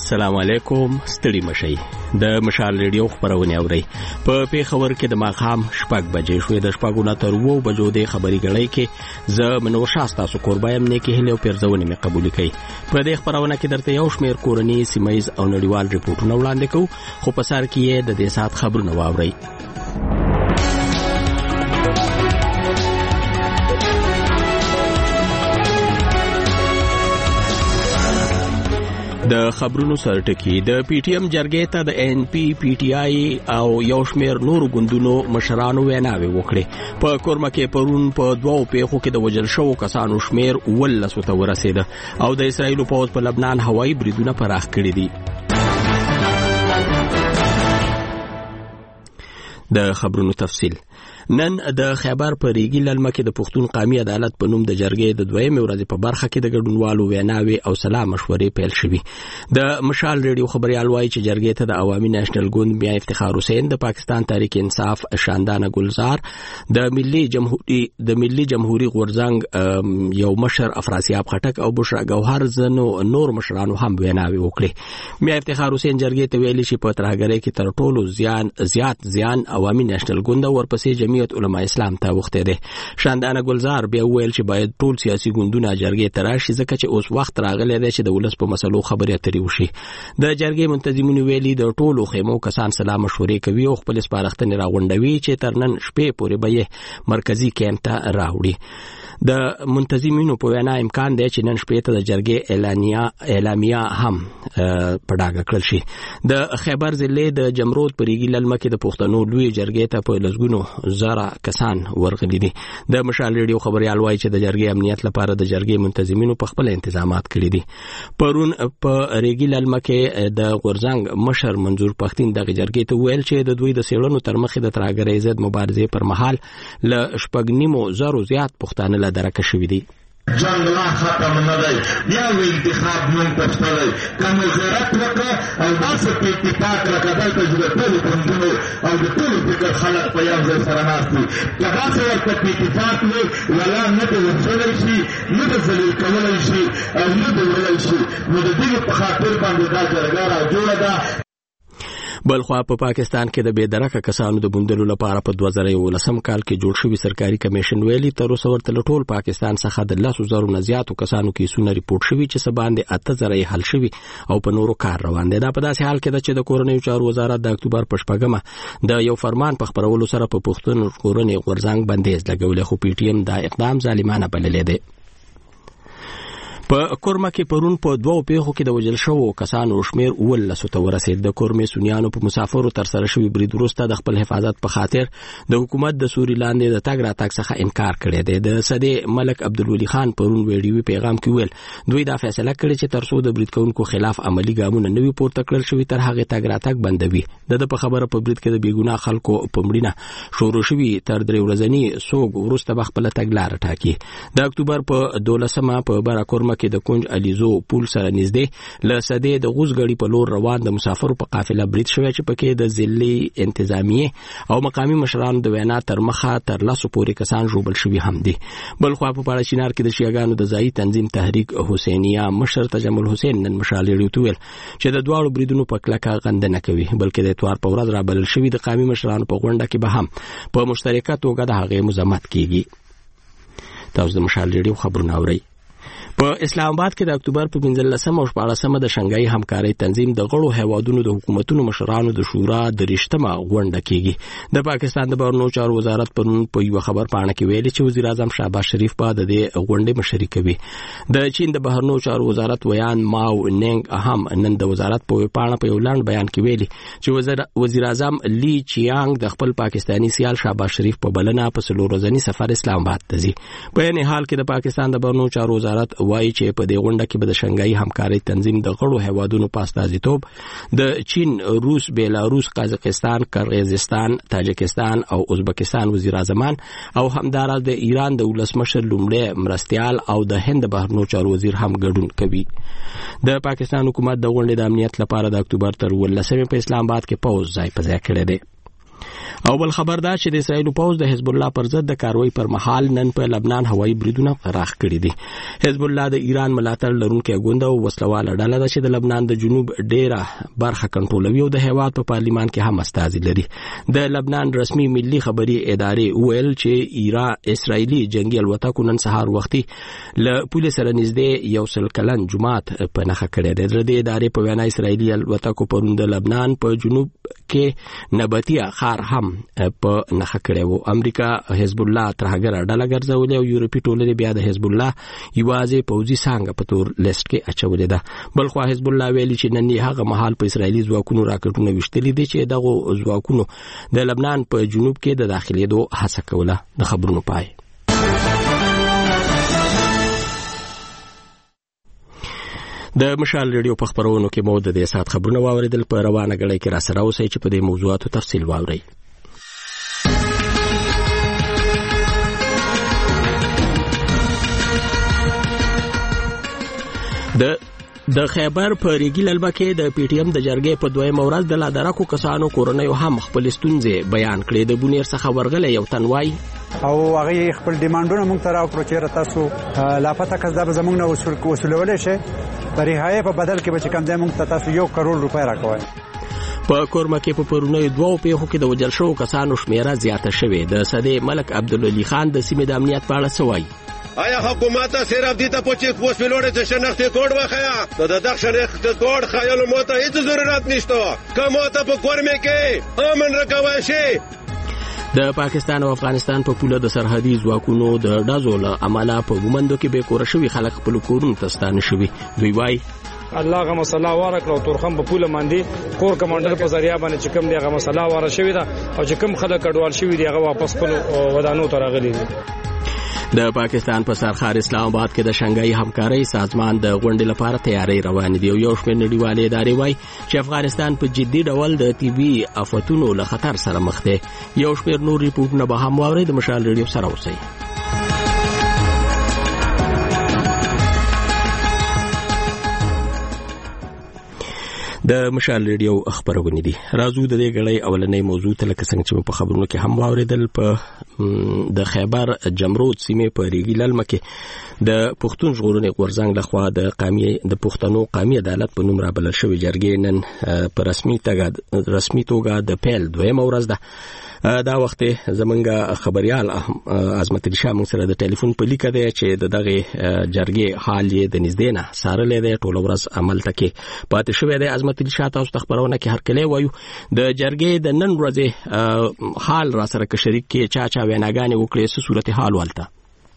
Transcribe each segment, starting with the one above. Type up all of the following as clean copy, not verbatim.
السلام علیکم، ستړي مشئ. د مشال ریډیو خبرونه اورئ. په پیښور کې د ماښام 6 بجې شوې، د 6 تر 9 بجو د خبري غړۍ کې زه منور شاستا سو قربایم نه کې هلو پیرزونه می قبول کړي. په دې خبرونه کې درته یو شمیر کورنی سیمایز او نړیوال ریپورتونه وړاندې کوو، خو په سر کې د دې سات خبرونه واورئ. د خبرونو سرټکی د پی ټی ایم جرګې ته د ان پی پی ټی آی او یو شمیر نور ګوندونو مشرانو ویناوي وکړي. په کورمه کې پرون په دوه پیښو کې د وژل شوو کسانو شمیر 19 ته ورسېده او د اسرایل پوځ په لبنان هوایي بریدونه پراخ کړي دي. د خبرونو تفصیل. نن د خیبر په ریګي للمه کې د پښتون قومي عدالت په نوم د جرګې د دویمې ورځې په برخه کې د ګډونوالو ویناوي او سلا مشورې پیل شوې. د مشال ریډیو خبريال وایي چې جرګې ته د عوامي نېشنل ګوند بیا افتخار حسین، د پاکستان تحریک انصاف شاندانه ګلزار، د ملي جمهوریت غورځنګ یو مشر افراسیاب خټک او بشرا گوهر زنو نور مشرانو هم ویناوي وکړي. بیا افتخار حسین جرګې ته ویلي چې په ترهګرۍ کې تر ټولو زیات عوامي نېشنل ګوند ورپسې جمعیت علماء اسلام ته وخته ده. شاندانه ګلزار بیا ویل چې باید ټول سیاسي ګوندونه جرګې ته راشي، ځکه چې اوس وخت راغلی دی چې د ولس په مسلو خبرې اترې وشي. د جرګې منتظمینو ویلي د ټولو خیمو کسان سلا مشورې کوي او خپل سپارښتنې راغونډوي چې تر نن شپې پورې به مرکزی کیمپ ته راوړي. د منتظمینو په وینا امکان دی چې نن شپې ته د جرګې اعلامیه هم په ډاګه کړل شي. د خیبر ضلع د جمرود په ریګي للمه کې د پښتنو لوی جرګې ته په لسګونو زره کسان ورغلي دي. د مشال ریډیو خبريال وایي چې د جرګې امنیت لپاره د جرګې منتظمینو په خپل تنظیمات کړی دي. پرون په ریګي للمه کې د غورځنګ مشر منظور پښتین د جرګې ته ویل چې د دوی د سیړنو تر مخې د ترهګرۍ ضد مبارزې پر مهال ل 8.5 زیات پښتانه درکه شوې دي. جنگ لا ختم نه دی، بیا وی انتخاب نن پښتني کوم زیارت وکړه او داسې په اتفاق راکړل چې د ټول ګوندونو او د ټول فکر خلک په یو ځای سره ناستي. کله چې ورته په اتفاق نه ولا نه د وځلای شي، نه د ذلیل کولای شي او نه د ولای شي، نو د دې په خاطر باندې دا جرګه را جوړه ده. بلخوا په پاکستان کې د بېدرکه کسانو د بندلو لپاره په 2019 کال کې جوړ شوی سرکاري کمیشن ویلي تر اوسه ورته ټول پاکستان څخه د 10,000 نه زیاتو کسانو کیسونه ریپورت شوي چې سباندې 8,000 حل شوي او په نورو کار روان دي. دا په داسې حال کې ده چې د کورنیو چارو وزارت د اکتوبر په 8 د یو فرمان په خبرولو سره په پښتون کورنۍ غورځنګ بندیز لګولې، خو پی ټی ایم دا اقدام ظالمانه بللی دی. په کورمه کې پرون په دوه پیښو کې د وژل شوو کسانو شمیر 19 ته ورسېد. د کورمې سنیانو په مسافرو تر سره شوی برید وروسته د خپل حفاظت په خاطر د حکومت د سوري لاندې د تګ راتګ څخه انکار کړی دی. د صدی ملک عبدالولي خان پرون ویډیوي پیغام کې ویل دوی دا فیصله کړې چې تر څو د برید کوونکو خلاف عملی ګامونه نوي پورته کړل شوي تر هغه تګ راتګ بندوي. د په خبره په برید کې د بیګناه خلکو په مړینه شروع شوی تر 3 ورځنی سوګ وروسته خپل تګلار ټاکي. د اکتوبر په 12 په برا کورمه کې د کونج الیزو پول سره نږدې ل سدې د غوزګړی په لور روان د مسافرو په قافله برید شوی چې پکې د ضلعي انتظامیه او مقامی مشرانو د وینا تر مخه تر لاسو پورې کسان ژوبل شوي هم دي. بلخوا په پاړه چینار کې د شیعاګانو د ځای تنظیم تحریک حسینیه مشر تجمل حسین نن مشال ریډیو ته ویل چې د دواړو بریدونو په کلکه غندنه کوي، بلکې د اتوار په ورځ را بلل شوی د قومي مشرانو په غونډه کې به هم په مشترکه توګه د هغې مذمت کیږي. تاسو د مشال ریډیو خبرونه اورئ. په اسلام آباد کې د اکتوبر په 15 او 14 د شنګای همکاري تنظیم د غړو هیوادونو د حکومتونو مشرانو د شورا د رښتما غونډه کیږي. د پاکستان د بهرنیو چارو وزارت پرون په یو خبر پاڼه کې ویلي چې وزیر اعظم شهباز شریف په د غونډې مشري کوي. د چین د بهرنیو چارو وزارت ویان ماو ننګ هم نن د وزارت په پاڼه په یو لاند بیان کې ویلي چې وزیر اعظم لی چیانګ د خپل پاکستانی سیال شهباز شریف په بلنه په 3 ورځنی سفر اسلام آباد ته ځي. په یوه حال کې د پاکستان د بهرنیو چارو وزارت وایي چې په دې غونډه کې به د شنګای همکاري تنظیم د غړو هیوادونو په استازیتوب د چین، روس، بیلاروس، قزاقستان، قرغیزستان، تاجکستان او ازبکستان وزیر اعظمان او همدارس د ایران د ولسمشر لومړی مرستیال او د هند بهرنیو چارو وزیر هم ګډون کوي. د پاکستان حکومت د غونډې د امنیت لپاره د اکتوبر تر 19 په اسلام آباد کې پوز ځای په ځای کړی دی. او بل خبر دا چې د اسرایل پوز د حزب الله پر ضد د کاروي پر مهال نن په لبنان هوایي بریدونه راخ کړي دي. حزب الله د ایران ملاتړ لرونکي ګوند او وسلواله ډله ده چې د لبنان د جنوب ډیره برخه کنټرولوي او د هیواد په پارلیمان کې هم استازي لري. د لبنان رسمي ملي خبري ادارې ویل چې اسرایلی جنگي الوتکو نن سهار وختي له پولیس سره نږدې یو سل کلن جماعت په نخښه کړی دی. د ادارې په وینا اسرایلی الوتکو پرون د لبنان په جنوب کې نباتیه خار هم په نخښه کړی وو. امریکا حزب الله ترهګر ډله ګرځولې او یورپي ټولنې بیا د حزب الله یوازې پوځي څانګه په تور لیست کې اچولې ده. بل خو حزب الله ویلي چې نن هغه مهال په اسرایلی ځواکونو راکټونه وشتلي دي چې دغه ځواکونو د لبنان په جنوب کې د داخليدو هڅه کوله. د خبرونو پای. د مشال ریډیو په خبرونو کې مو د دې سات خبرونه واوریدل. په روانه غړي کې را سره اوسئ چې په دې موضوعاتو تفصیل واورئ. د خیبر په ریګي للبه کې د پی ټی ایم د جرګې په دویم ورځ د لادرکو کسانو کورنۍ هم خپل ستونزې بیان کړې. د بونیر څخه ورغله یو تنوای او هغه خپل ډیمانډونه موږ ته راوړو چې تاسو لاپته کس دا زموږ نه وصولولې شي په رهایی په بدل کې به کوم ځای موږ ته تاسو 1 کروڑ روپۍ راکوي. په کورما کې په پرونی دوه پیښو کې د وجل شو کسانو شمیره زیاته شوې. د صدې ملک عبدالعلی خان د سیمې د امنیت په اړه سوای آیا حکومت صرف دیتا پوچیک پوست پیلوڑے سے شناختی کوڈ وخیا تو ددق شناختی کوڈ خیال موتا هیچ ضرورت نشتا که موتا پا کورمی که امن رکواشی. د پاکستان او افغانستان په پوله د سرحدي ځواکونو د ډزو له امله په ګومندو کې به کور شوي خلک خپل کورونو ته ستانه شوي. دوی وایي الله غو مسله ورکړو تورخم په پوله باندې کور کمانډر په ذریعہ باندې چې کوم دی غو مسله ور شوی دا او چې کوم خلک کډوال شوی دی هغه واپس خپل ودانو ته راغلي دي. د پاکستان په سرخار اسلام آباد کې د شنګای همکاري سازمان د غونډې لپاره تیاری روان دي. یو شمېر نړیوالې ادارې وایي چې افغانستان په جدي ډول د طبي آفتونو له خطر سره مخ دی. یو شمېر نور ریپورتونه به هم واورئ. د مشال ریډیو سره اوسئ. د مشال ریډیو خبرونه دي. راځو د دې غړې اولنې موضوع ته لکه څنګه چې په خبرونو کې هم واوریدل. په د خیبر جمرود سیمې په ریګي للمه کې د پښتون ژغورنې غورځنګ لخوا د پښتنو قومي عدالت په نوم رابلل شوی جرګې نن په رسمي توګه د پیل دویمه ورځ ده. دا وخت زمونږ خبريال عظمت علي شاه موږ سره د ټلیفون په لیکه دی چې دغه جرګې حال یې د نږدې نه څارلې دی. ټول ورځ عمل تکي پاتې شوی دی. عظمت علي شاه تاسو خبرونه کې هر کله وایو د جرګې د نن ورځې حال را سره کې شریک کې چا ویناګانې وکړي څه صورت حال ولته.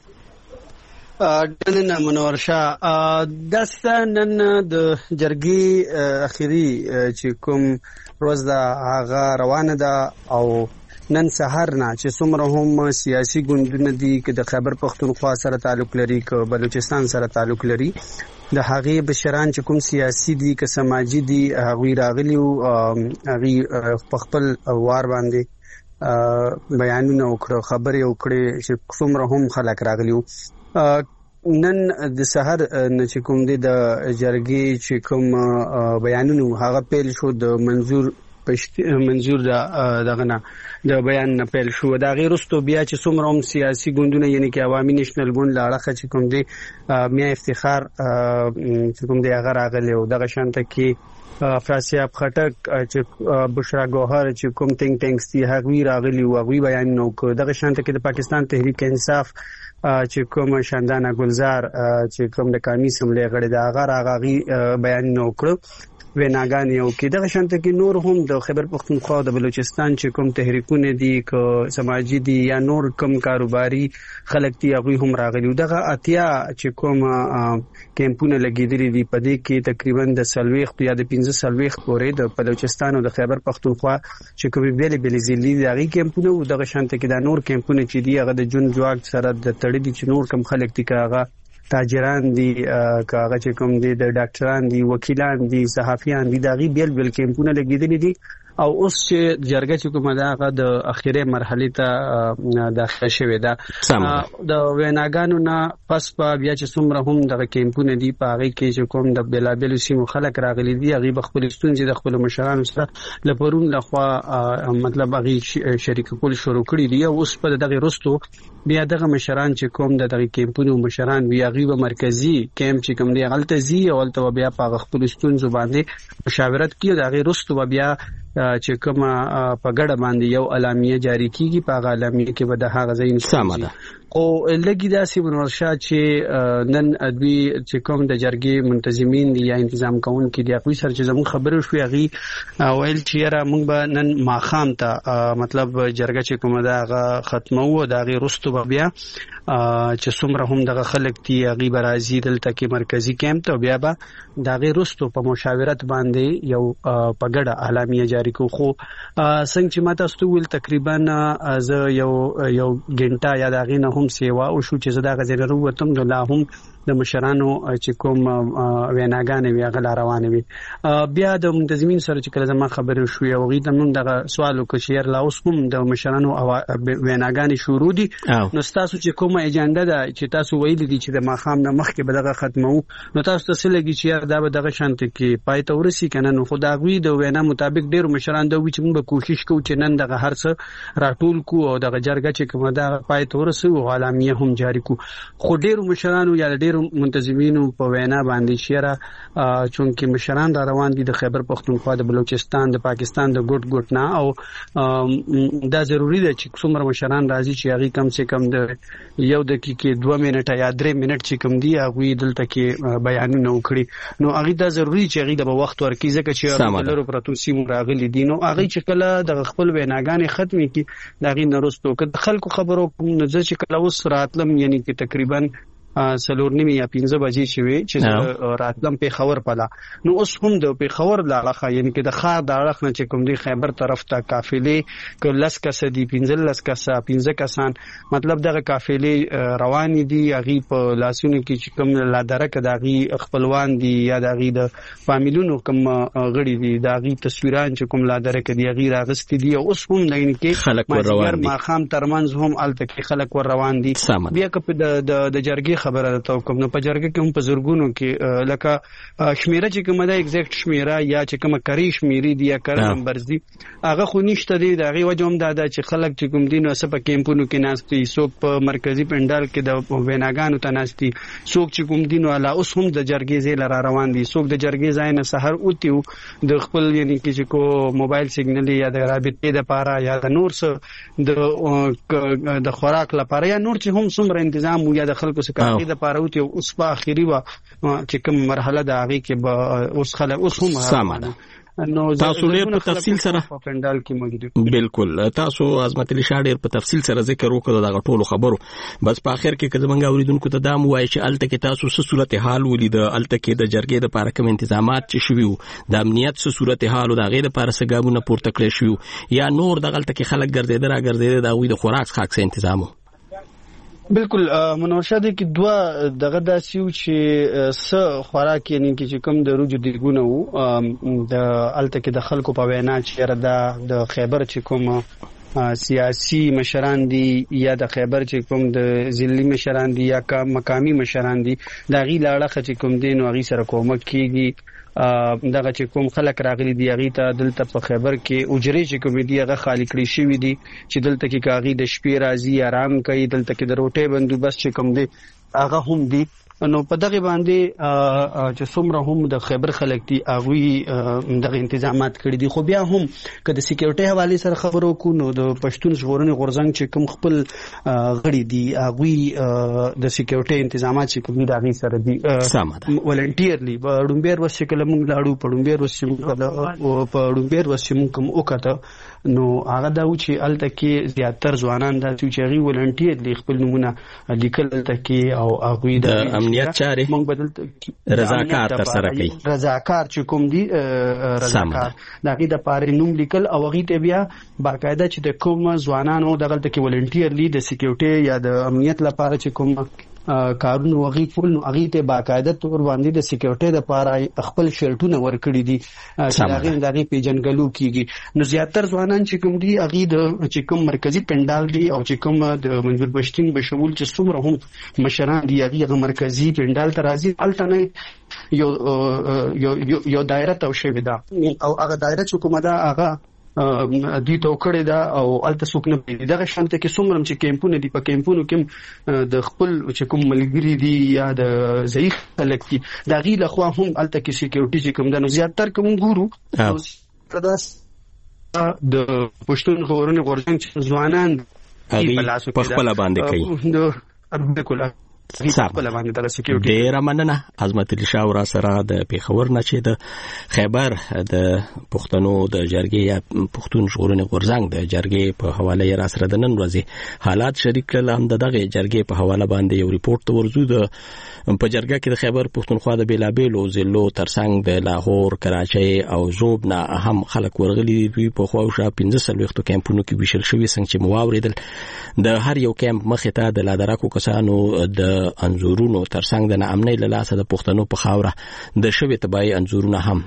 نن منور شاه دستن د جرګې اخیری چې کوم روز دا هغه روانه ده او نن سحر نه چې څومره هم سیاسي ګوندونه دي چې د خیبر پختونخوا سره تعلق لري که بلوچستان سره تعلق لري د هغه بشران چې کوم سیاسي دي که سماجی دي هغه راغلي او هغه خپل وار باندې بیانونه وکړو خبرې وکړي چې څومره هم خلک راغلي. نن د سحر نه چې کوم دي د جرګې چې کوم بیانونه هغه پیل شو د منظور دغه نه د بیان نه پیل شو. دا غیر واستو بیا چې څومره هم سیاسي ګوندونه یعنی کې عوامي نېشنل ګوند لاړه چې کوم دي میا افتخار چې کوم دي هغه راغلی او دغه شانته کې افراسیاب خټک چې بشرا ګوهر چې کوم ټینګ ټینګس دي هغه راغلی او هغه بیان نو دغه شانته کې د پاکستان تحریک انصاف چې کوم شاندانه گلزار چې کوم د قومي سملې غړي دا هغه راغی بیان نو کړ ویناګان یو کې دغه شانته کې نور هم د خیبر پختونخوا د بلوچستان چې کوم تحریکونه دي که سماجی دي یا نور کوم کاروباري خلک دي هغه هم راغلي. دغه اتیا چې کوم کیمپونه لګیدلي دي په دې کې تقریبا د 40 یا د 15 پورې د بلوچستان او د خیبر پختونخوا چې کوم بیل ضلعي دي هغه کیمپونه او دغه شانته کې د نور کیمپونه چې دي هغه د جون جواک سره د تړي دي چې نور کوم خلک دي هغه تاجران دي کاغه چې کوم دي د ډاکټران دي وکیلان دي صحافیان دي دغه بیل کیمپونه لګیدلي دي او اوس چې جرګه چې کومه ده هغه د اخیری مرحله ته داخله شوې ده. د ویناګانو نه پس په بیا چې څومره هم د کیمپونه دي په هغه کې چې کوم د بلابل سیمو خلک راغلي دي هغه خپل ستونزې د خپل مشرانو سره لپرون لخوا مطلب هغه شریک کول شروع کړی دي. اوس په دغه رستو بیا دغه مشران چې کوم د دغه کیمپونو مشران بیا غیبه مرکزی کیمپ چې کوم دی غلطه زی او غلطه بیا په خپل ستونزو باندې مشاورت کیږي. دغه رستو بیا چې کوم په ګډه باندې یو اعلامیه جاری کیږي. په اعلامیه کې به د هغه ځای سمه او لګی داسې ورشا چې نن ادوی چې کوم د جرګې منتظمین دي یا تنظیم کوونکي دي خو سره چې زموږ خبرو شوې هغه ویل چې را موږ به نن ماخام ته مطلب جرګه چې کومه دا هغه ختمو او دا غي رستو بیا چې څومره هم دغه خلک دي هغه برازي دلته کې مرکزی کیمپ ته بیا به دا غي رستو په مشاورت باندې یو په ګډه اعلامیه جاری کو. خو څنګه چې ماته استول تقریبا از یو غنټه یا دا غي نه هم سیوا او شو چې زدا غزل وروتم د لا هم د مشرانو چې کوم ویناګانې وی غلا روانې وي. بیا د منتظمین سره چې کله زما خبرې شوې او غي تمون دغه سوالو کې شیر لا اوس هم د مشرانو ویناګانې شروع دي. نو تاسو چې کومه اجنډا ده چې تاسو ویل دي چې د ماخام نه مخکې به دغه ختمو نو تاسو ته لګي چې دا به دغه شانت کې پای ته ورسي کنه. نو خدای غوي د وینا مطابق ډیر مشران دوی چې موږ کوشش کوو چې نن دغه هر څه راټول کو او دغه جرګه چې کومه دا پای ته ورسي او اعلامیه هم جاری کو. خو ډیر مشرانو یا ډیر منتظمینو په وینا باندې شیره چونکه مشران را روان دي د خیبر پختونخوا د بلوچستان د پاکستان د ګوټ نه او دا ضروری ده چې څومره مشران راځي چې هغه کم سے کم د یو دقیقې 2 منټه یا 3 منټ چې کم دی هغه دلته کې بیانونه وکړي. نو هغه دا ضروری چې هغه د وخت ورکی ځکه چې لرو پرتو سیمو راغلي دي. نو هغه چې کله د خپل ویناګانې ختمي کی دا غي نرستو که خلکو خبرو نه چې کله اوس راتلم یعنی کې تقریبا سلور نیمه یا 15 بجې شوي چې راتلم په خبر پلا. نو اوس هم د په خبر لاړه یعنی کې د خار د اړخ نه چې کوم دی خیبر طرف ته قافلې ک لس کس دی 15 کسان مطلب دغه قافلې روان دي. هغه په لاسونو کې چې کوم لادره ک دغه خپلوان دي یا دغه د فامیلونو کوم غړي دي دغه تصویران چې کوم لادره ک دی هغه راغستې دي. اوس هم لین کې خلک ور روان دي ماخام ترمنځ هم الته کې خلک ور روان دي. بیا ک د جرګې خبره ده کوم نو په جرګه کې هم په زورګونو کې لکه شمیره چې کومه ده ایگزیکټ شمیره یا چې کومه کری شمیرې دي یا کار نمبر دي هغه خو نشته دي. دا غي وجه هم دا چې خلک چې کوم دین وسه په کیمپونو کې ناشتي څوک په مرکزی پندال کې د ویناګانو ته ناشتي څوک چې کوم دین والا اوس هم د جرګې ځای لار روان دي. څوک د جرګې ځای نه سحر اوتیو د خپل یعنی کې چې کو موبایل سیګنل یا د رابطې د پاره یا د نور څه د خوراک لپاره یا نور چې هم څومره تنظیم یا د خلکو سره د پاروتی اوس په اخیری وا چې کوم مرحله د هغه کې به اوس خلک اوس هم سامان نو تاسو ډېر په تفصیل سره پندال کې موجود بالکل تاسو عظمت علي شاه ډېر په تفصیل سره ذکر وکړو دا ټولو خبرو. بس په اخر کې کزمنګ اوریدونکو ته دا مو وایي چې الته کې تاسو څه صورت حال ولید الته کې د جرګې د لپاره کوم تنظیمات چې شویو د امنیت څه صورت حال او د غیر لپاره څه ګامونه پورته کړی شو یا نور د غلطه کې خلک ګرځیدل دا وی د خوراک خاص تنظیمو. بالکل منوشاده کې دوا دغه داسیو چې س خوراک یعنی چې کوم د روج دیګونه وو د الته کې د خلکو په وینا چې را د خیبر چې کوم سیاسي مشران دي یا د خیبر چې کوم د ضلعي مشران دي یا مقامی مشران دي دا غي لاړه چې کوم دین او غي سره کومک کیږي. دغه چې کوم خلک راغلي دی هغه ته دلته په خیبر کې اجرې چې کوم دی هغه خالی کړی شوی دي چې دلته کې کاغي د شپې راځي آرام کوي دلته کې د روټي بندوبست چې کوم دی هغه هم دی. نو په دغه باندې چې څومره هم د خیبر خلک دي هغه دغه تنظیمات کړی دي. خو بیا هم که د سکیورټي حواله سره خبرو کو نو د پښتون ژغورنې غورځنګ چې کوم خپل غړي دي هغه د سکیورټي تنظیمات چې کوم دغه سره دي ولنټیرلی په ډومبیر وسکل موږ لاړو په ډومبیر وسیم کوم وکړه نو هغه دا و چې الته کې زیاتره ځوانان د چې ولنټیرلی خپل نمونه لیکل الته کې او هغه د امنیت چاره مونږ بدل رضاکار تر سره کوي رضاکار چې کوم دي رضاکار دغه د پاره نوم لیکل او غي ته بیا باقاعده چې د کوم ځوانانو دغه کې ولنټیرلی د سکیورټي یا د امنیت لپاره چې کوم کارونه وغي کول نو هغه ته باقاعده تور باندې د سکیورټي لپاره خپل شرټونه ورکړي دي چې هغه دغه پیجنګلو کیږي. نو زیاتره ځوانان چې کوم دي هغه د چې کوم مرکزی پندال دي او چې کوم د منظور پښتين بشمول چې څومره هم مشران دي هغه مرکزی پندال ته راځي الټنه یو دایره تو شوی دا او هغه دایره چې کومه دا هغه دوی ته وکړی دا او الته څوک نه پیږي. دغه شانته کې څومره چې کیمپونه دي په کیمپونو کې د خپل چې کوم ملګری دي یا د ضعیف خلک دي د غي له خوا هم الته کې سکیورټي چې کوم د نو زیاتره کوم ګورو د پښتون خبرونه غورځنګ چې ځوانان په خپل باندې کوي د کله ډیر مننه عظمت الله شاه ورا سره د پیښور نه چې د خیبر د پښتنو د جرګې یا پښتون ژغورنې غورځنګ د جرګې په حواله یې را سره د نن ورځې حالات شریک کړل. هم دغه جرګې په حواله باندې یو ریپورت ورزو د په جرګه کې د خیبر پښتونخوا د بیلابېلو ضلعو ترڅنګ د لاهور، کراچۍ او زوب نه هم خلک ورغلي دي. په خواوشا 15 کیمپونو کې ویشل شوی څنګه چې مواوریدل د هر یو کیمپ مخې ته د لادراکو کسانو د انزورونو ترڅنګ د نامنۍ له لاسه د پښتنو په خاوره د شوی تبعی انزورونه هم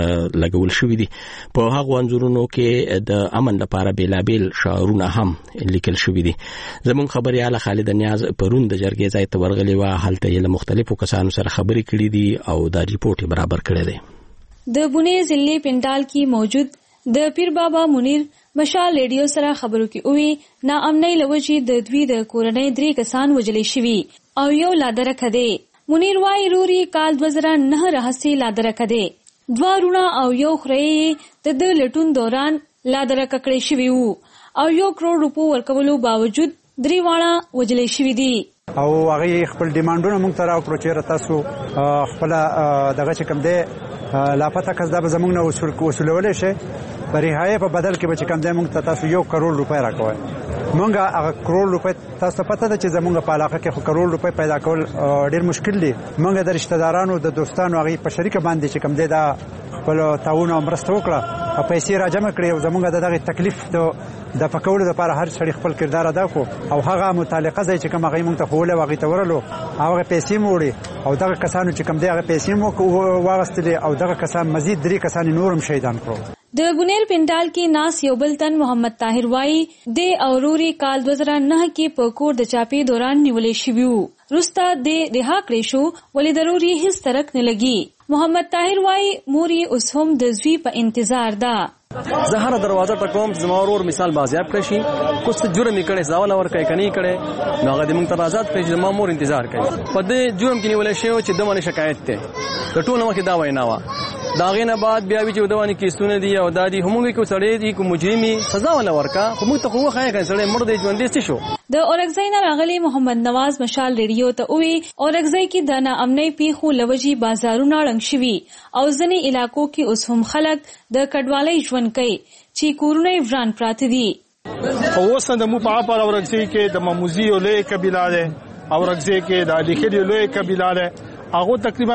لګول شوی دي. په هغه انزورونو کې د امن لپاره بیلابېل شعارونه هم لیکل شوی دي. زمون خبرياله خالد نیاز پرون د جرګې ځای ته ورغلی و، حالت یې له مختلفو کسانو سره خبرې کړې دي او دا ریپورت برابر کړی دی. د بونې ضلع پنډال کې موجود د پیر بابا منیر مشال ریډیو سره خبرو کې وی نا امنۍ لوجي د دوی د کورنۍ 3 کسان وجلې شوي او یو لادرکه دی. منیر وايي روري کال 2009 راهسي لادرکه دی. 2 رونه او یو خړې د لټون دوران لادرکه کړې شوی وو او 1 کروڑ روپو ورکولو باوجود 3 واړه وجلې شوي دي. او هغه خپل ډیمانډونه موږ ته راوړو چې تاسو خپل دغه چې کوم دی لاپته کس دا به زموږ نه وصولولی شي په رهایې په بدل کې به چې کوم دی موږ ته تاسو 1 کروڑ روپۍ راکوئ. موږ هغه کروڑ روپۍ تاسو ته پته ده چې زموږ په علاقه کې خو کروڑ روپۍ پیدا کول ډېر مشکل دي. موږ د رشتہ دارانو د دوستانو هغې په شریکه باندې چې کوم دی دا خپل تعاون او مرسته وکړه او پیسې راجمع کړې او زموږ د دغې تکلیف د پکولو لپاره هر سړي خپل کردار ادا کړو او هغه متعلقه ځای چې کوم هغې موږ ته ښوولی و هغې ته ورلو هغه پیسې مو وړې او دغه کسانو چې کوم دی هغه پیسې مو واغستلې او دغه کسان مزید 3 کسان نور هم شهیدان کړو. د بونیر پنډال کې ناس یو بل تن محمد طاهر وايي د اوروري کال 2009 کې په کور د چاپی دوران نیولې شوی وو. رستا د رها کړې شو ولې ضروري هیڅ ترک نه لګي. محمد طاهر وايي موري اوس هم د زوی په انتظار ده. زهره دروازه ته کوم زما ورور مثال بازیاب کړی شي کوڅ جرم کړي ځاول اور کوي کني کړي نو هغه د موږ تر آزاد کړي زما مور انتظار کوي. په دې جرم کې نیولې شو چې دمنه شکایت ته د ټولو مخې دا وینا و دا غینه بعد بیا وی چې دوانی کیسونه دي او دادی همغه کو سړی دي کو مجرمي سزا ولا ورکا خو موږ ته خو خای کړي سړی مړ دی ژوند دي شو. د اورګزای نه راغلي محمد نواز مشال ریډیو ته وی اورګزای کې د نا امنۍ پیښو لوجي بازارونه رنګ شوي او ځینې علاقو کې اوس هم خلک د کډوالۍ ژوند کوي چې کورونه وران پراته دي. اوس د مو په اړه اورګزای کې د مموزي ولې قبيله ده اورګزای کې د الیخري ولې قبيله ده هغه تقریبا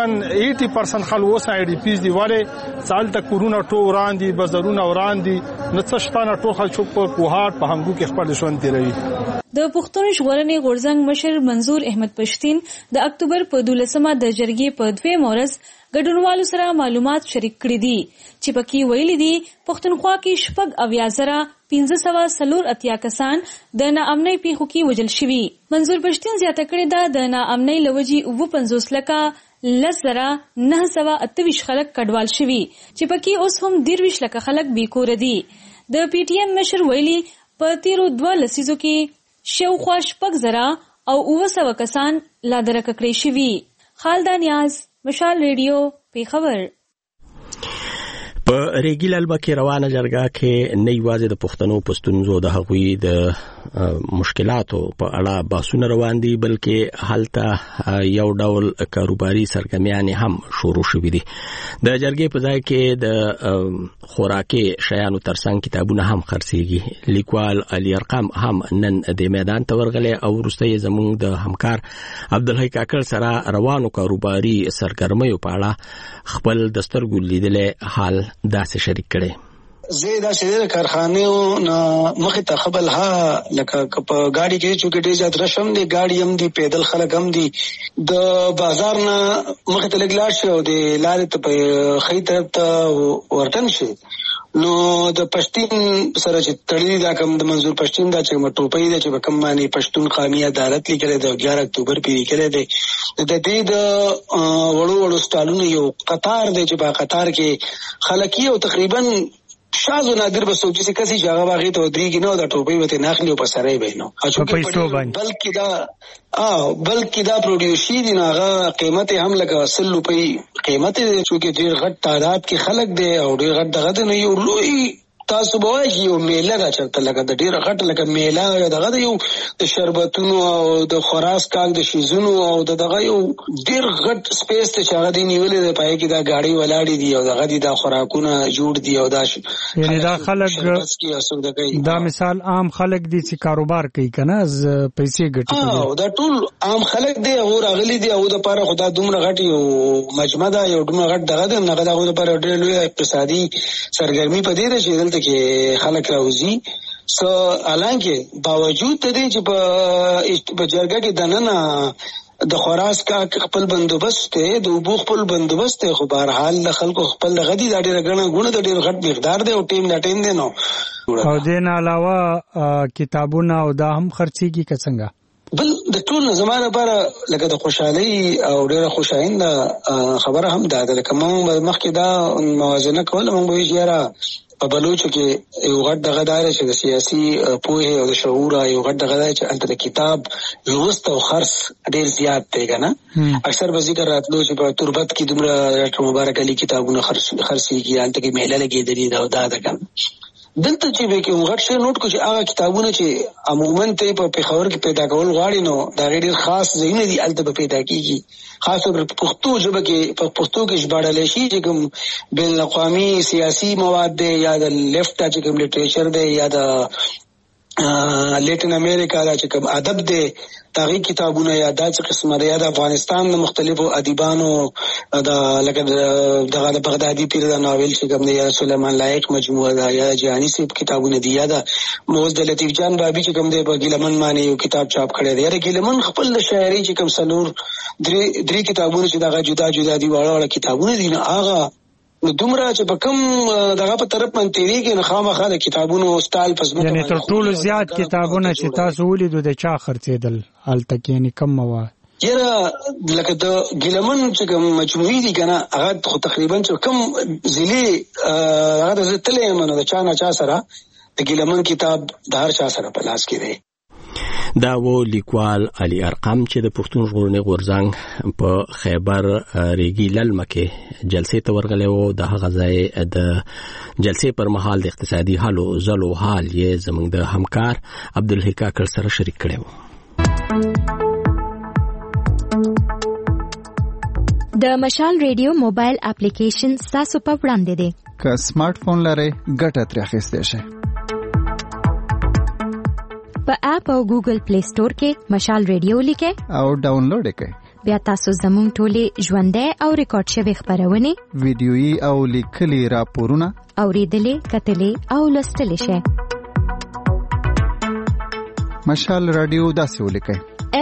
80% خلوص آی ډی پیز دی واره سال تک کورونا ټو وران دي بازارونه وران دي نڅشتانه ټو خلک په کوهات په هنګو کې خپل ژوند تیروي. د پښتون ژغورنې غورځنګ مشر منظور احمد پښتين د اکتوبر په 12مه د جرګې په 2 مورز ګډونوالو سره معلومات شریک کړي دي چې پکې ویلي دي پښتونخوا کې شپږ اویازره 1584 کسان د ناامنۍ پیښو کې وژل شوي. منظور پښتين زیاته کړې ده د ناامنۍ لوجي 55 لکه 10,928 خلک کډوال شوي چې پکې اوس هم 23 لکه خلک بیکور دي. د پی ټی ایم مشر ویلي په تیرو 2 لسیزو کې شاوخوا 6,000 او 900 کسان لادرکه کړي شوي. خالد نیاز مشال ریډیو پیښور. په ریګیل البکه روانه جرګه کې نه یوازې د پښتنو پښتونزو د هغوی د مشکلاتو په اړه بحثونه روان دي بلکې هلته یو ډول کاروباري سرګرمیان هم شروع شوي دي. د جرګې په ځای کې د خوراکي شیانو ترڅنګ کتابونه هم خرڅيږي. لیکوال علي ارقام هم نن د میدان ته ورغلی او وروسته زموږ د همکار عبدالحی کاکړ سره روانو کاروباري سرګرمیو په اړه خپل دسترګو لیدلې حال داسې شریک کړي. زیاده شیدل کارخانه نه مخه تخبل ها لکه په گاډي کې چې ډېر زیات رشم دي گاډي هم دي پیدل خلک هم دي د بازار نه مخه ته لګلاړ شي او د لارې ته په خې طرف ته ورتن شي نو د پښتون سره چې تړلې دا کوم د منظور پښتون دا چې مټوپې دا چې کوم باندې پښتون قومي عدالت لیکل دی 11 اکتوبر په لیکل دی د دې د وړو سټالونو یو قطار دی چې په قطار کې خلک یو تقریبا شاذ و نادر به سوچي چې کسي جګه باغې ته ودرېږي نو دا ټوپۍ وته ناخلي او په سره به نو بلکې دا پروډیوسي دي هغه قیمت هم لکه 100 روپۍ قیمت دی چې ډېر غټ تعداد کې خلک دی او ډېر غټ دغه نه یو لوی تاسو به وایي یو میله را چرته لکه د ډېر غټ لکه میله دغه یو د شربتونو او د خوراس کاک د شیزونو او دغه یو ډېر غټ سپیس ته چې هغه دی نیولې د پای کې دا گاډي ولاړې دي او دغه دي دا خوراکونه جوړ دي او دا یعنی دا خلک دا مثال عام خلک دي چې کاروبار کوي کنه از پیسې ګټي او دا ټول عام خلک دي او راغلي دي او د پاره خدا دومره غټ یو مجمع ده یو دومره غټ دغه نه دغه د پاره ډېر لوی اقتصادي سرګرمي پدې ده چې کې خلک راوځي سو حالانکه باوجود د دې چې په جرګه کې دننه د خوراس کا خپل بندوبست د وبو خپل بندوبست خو بهر حال د خلکو خپل غدي د ډېر غونه د ډېر غټ مقدار دی او ټیم دی نو او دین علاوه کتابونه او دا هم خرچيږي څنګه بل د ټول زمانه لپاره لکه د خوشحالي او ډېر خوشاینده خبره هم ده لکه موږ مخکې دا موازنه کوله موږ به یې په بلوچو کې یو غټ دغه دار چې د سیاسي پوهه او د شعور یو غټ دغه چې انت د کتاب لوست او خرڅ ډېر زیات دی کنه اکثر به ذکر راتلو چې په تربت کې دومره مبارک علي کتابونه خرڅيږي انت کې میله لګېدلې دا او دا ده کنه دلته چې به کوم غټ شی نوٹ کو چې هغه کتابونه چې عموما ته په پیښور کې پیدا کول غواړي نو دا ډېر خاص ځایونه دي الته به پیدا کیږي خاص په پښتو ژبه کې په پښتو کې ژباړل شي چې کوم بین الاقوامي سیاسي مواد دی یا د لیفت چې کوم لټریچر دی یا د لیټن امریکا دا چې کوم ادب دی تاغي کتابونه یا د قسمه دی یا د افغانستان د مختلفو ادیبانو د لکه دغه د بغدادي پیر د ناول چې کوم دی یا سلیمان لایق مجموعه دا یا جهانی سیب کتابونه دی یا د موز د لطیف جان بابي چې کوم دی په ګیلمن باندې یو کتاب چاپ کړی دی یا ګیلمن خپل د شاعري چې کوم سلور درې کتابونه چې دغه جدا جدا دی واړه کتابونه دي نه هغه نو دومره چې په کوم دغه په طرف باندې تیریږي نه خامخا د کتابونو استال پسمه یعنی تر ټولو زیات کتابونه چې تاسو ولیدو د چا خرڅېدل الته کې یعنی کم مواد یره لکه د ګیلمن چې کوم مجموعي دي کنه هغه خو تقریبا چې کوم ځلې هغه د تلې منو د چا نه چا سره د ګیلمن کتاب د هر چا سره په لاس کې دی دا و لیکوال علي ارقم چې د پښتون ژغورنې غورځنګ په خیبر ریګي للمه کې جلسې ته ورغلی و د هغه ځای د جلسې پر مهال د اقتصادي حالو زلو حال یې زموږ د همکار عبدالحق کاکړ سره شریک کړی و. د مشال ریډیو موبایل اپلیکیشن تاسو په وړاندې دی که سمارټ فون لرئ ګټه ترې اخیستی شئ. په اپ او ګوګل پلی سٹور کې مشال ریډیو لیکئ او ډاونلوډ کړئ. بیا تاسو زموږ ټولې ژوندۍ او ریکارډ شوی خبرونه ویډیويي او لیکلي راپورونه اوریدلې کتلې او لوستلې شئ. مشال رادیو داسې ولیکئ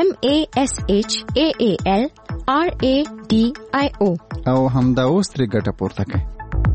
MASHAALRADIO او همدا اوس ترې ګټه پورته کړئ.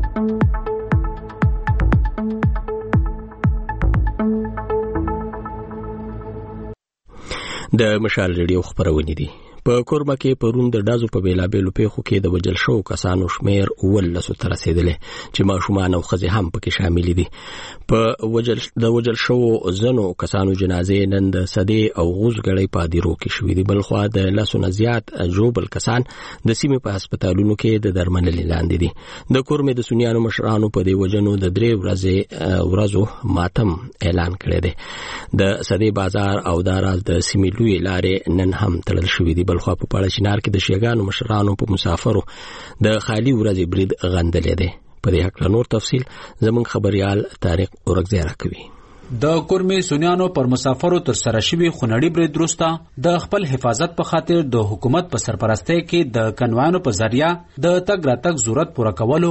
د مشال ریډیو خبرونه دي. په کورما کې پرون د دازو په بیلابېلو پیښو کې د وجل شو کسانو شمیر 19 تر رسیدلې چې ماشومان او ښځې هم پکې شامل دي. په وجل شو زنو کسانو جنازې نن د صدې او غوزګړې په دیرو کې شوې دي. بل خو د لاسونو زیات جوبل کسان د سیمې په هسپتالونو کې د درملنې لاندې دي. د کورمې د سنیانو مشرانو په دی وجنو د 3 ورځو ماتم اعلان کړی دی. د صدې بازار او داراز د سیمې لوی لارې نن هم تړل شوې دي. خو په پاړه چنار کې د شیګانو مشرانو په مسافرو د خالی ورځې برید غندلې ده. په دې حق نور تفصيل زمون خبريال طارق اورګزیرا کوي. د کورمې سنیانو پر مسافرو تر سره شوی خونړی برید وروسته د خپل حفاظت په خاطر د حکومت په سرپرستۍ کې د کنوانو په ذریعہ د تګ راتګ ضرورت پوره کولو